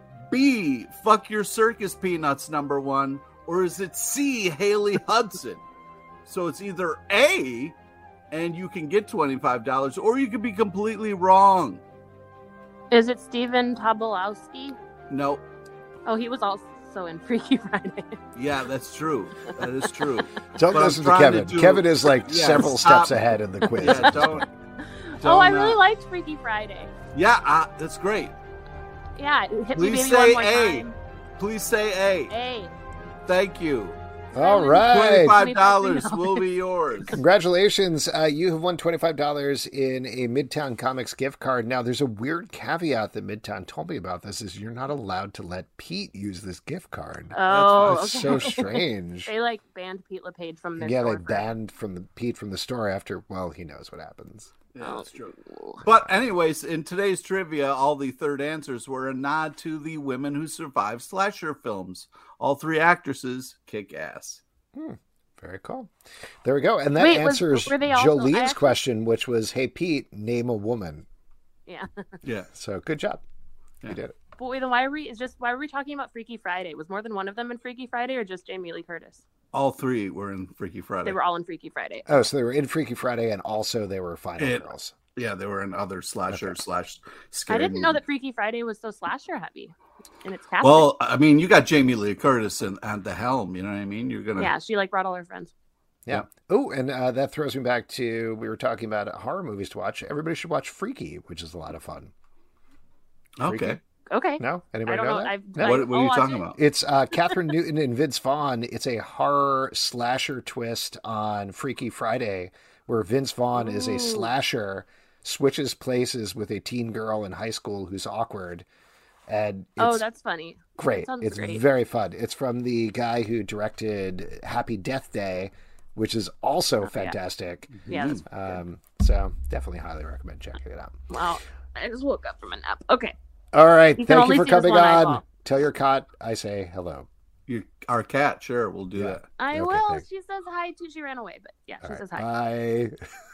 B, Fuck Your Circus Peanuts number one, or is it C, Haley Hudson? So it's either A, and you can get twenty-five dollars, or you could be completely wrong. Is it Steven Tobolowsky? Nope. Oh, he was also in Freaky Friday. Yeah, that's true. That is true. Don't But I'm listen to trying Kevin. to do- Kevin is like Yeah, several stop. steps ahead in the quiz. Yeah, don't. Oh, I don't, really uh, liked Freaky Friday. Yeah, uh, that's great. Yeah, hit me Please baby one say more A. time. Please say A. A. Thank you. All right. twenty-five dollars will be yours. Congratulations. Uh, you have won twenty-five dollars in a Midtown Comics gift card. Now, there's a weird caveat that Midtown told me about this is you're not allowed to let Pete use this gift card. Oh, It's okay. so strange. They like banned Pete LePage from their Yeah, they store for- banned from the Pete from the store after, well, he knows what happens. Yeah, that's true. Oh. But anyways, in today's trivia, all the third answers were a nod to the women who survived slasher films. All three actresses kick ass. Hmm. Very cool. There we go. And that Wait, was- answers were they also- I Jolene's actually- question, which was, hey, Pete, name a woman. Yeah. Yeah. So good job. Yeah. You did it. But wait, then why are we? Is just why were we talking about Freaky Friday? Was more than one of them in Freaky Friday, or just Jamie Lee Curtis? All three were in Freaky Friday. They were all in Freaky Friday. Oh, so they were in Freaky Friday and also they were Final It- Girls. Yeah, they were in other slasher Okay. slash I scary didn't know movies. that Freaky Friday was so slasher heavy in its casting. Well, I mean, you got Jamie Lee Curtis and at the helm. You know what I mean? You're gonna. yeah, she like brought all her friends. Yeah. Oh, and uh, that throws me back to we were talking about horror movies to watch. Everybody should watch Freaky, which is a lot of fun. Okay. Freaky? Okay. No? I Anybody don't know, know. that? I've, No? like, What, what I'll are you watch talking it. about? It's uh, Catherine Newton and Vince Vaughn. It's a horror slasher twist on Freaky Friday, where Vince Vaughn is a Ooh. slasher, switches places with a teen girl in high school who's awkward. And it's Oh, that's funny. great. sounds It's great. very fun. It's from the guy who directed Happy Death Day, which is also yeah. fantastic. Yeah. That's, Um, so definitely highly recommend checking it out. wow. I just woke up from a nap. Okay. All right. You can Thank only you for see this coming one on. eyeball. Tell your cat I say hello. You, our cat, sure, we'll do Yeah. that. I Okay, will. thanks. She says hi too. She ran away, but yeah, she All says right, hi.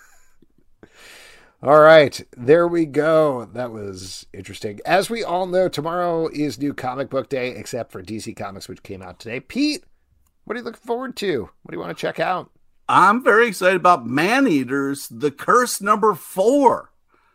bye. All right, there we go. That was interesting. As we all know, tomorrow is New Comic Book Day, except for D C Comics, which came out today. Pete, what are you looking forward to? What do you want to check out? I'm very excited about Maneaters, The Curse number four.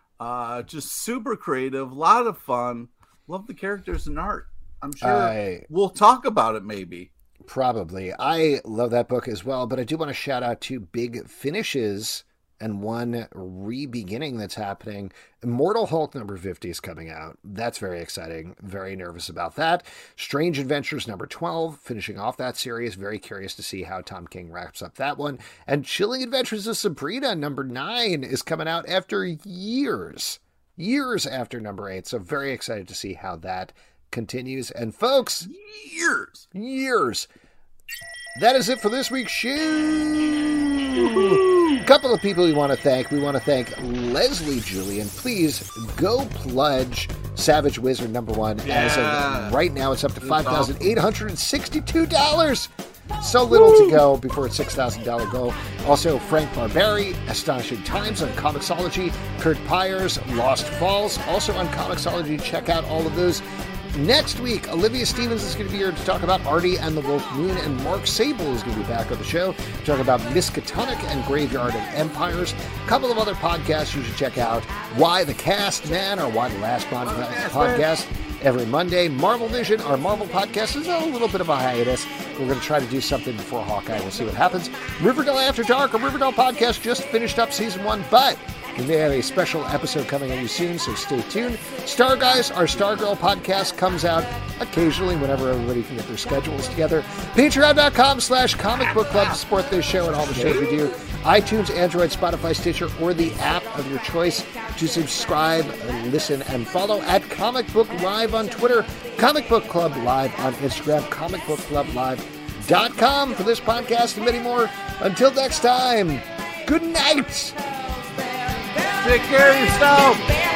Uh, just super creative, a lot of fun. Love the characters and art. I'm sure I- we'll talk about it maybe. Probably. I love that book as well, but I do want to shout out two big finishes and one re-beginning that's happening. Immortal Hulk number fifty is coming out. That's very exciting. Very nervous about that. Strange Adventures number twelve, finishing off that series. Very curious to see how Tom King wraps up that one. And Chilling Adventures of Sabrina number nine is coming out after years. Years after number eight. So very excited to see how that continues. And folks, Years. years. That is it for this week's show. A couple of people we want to thank. We want to thank Leslie Julian. Please go plunge Savage Wizard number one. As Yeah. of right now, it's up to five thousand eight hundred sixty-two dollars. So little to go before its six thousand dollars goal. Also, Frank Barberi, Astonishing Times on Comixology, Kurt Pyers, Lost Falls, also on Comixology. Check out all of those. Next week, Olivia Stevens is going to be here to talk about Artie and the Wolf Moon, and Mark Sable is going to be back on the show to talk about Miskatonic and Graveyard of Empires. A couple of other podcasts you should check out. Why the Cast Man, or Why the Last Bond podcast. Every Monday. Marvel Vision, our Marvel podcast, is a little bit of a hiatus. We're going to try to do something before Hawkeye. We'll see what happens. Riverdale After Dark, our Riverdale podcast, just finished up season one, but we may have a special episode coming at you soon, so stay tuned. Star Guys, our Stargirl podcast, comes out occasionally whenever everybody can get their schedules together. Patreon.com slash comic book club to support this show and all the shows we do. iTunes, Android, Spotify, Stitcher, or the app of your choice to subscribe, listen, and follow at Comic Book Live on Twitter, Comic Book Club Live on Instagram, comic book club live dot com for this podcast and many more. Until next time, good night. Take care of yourself.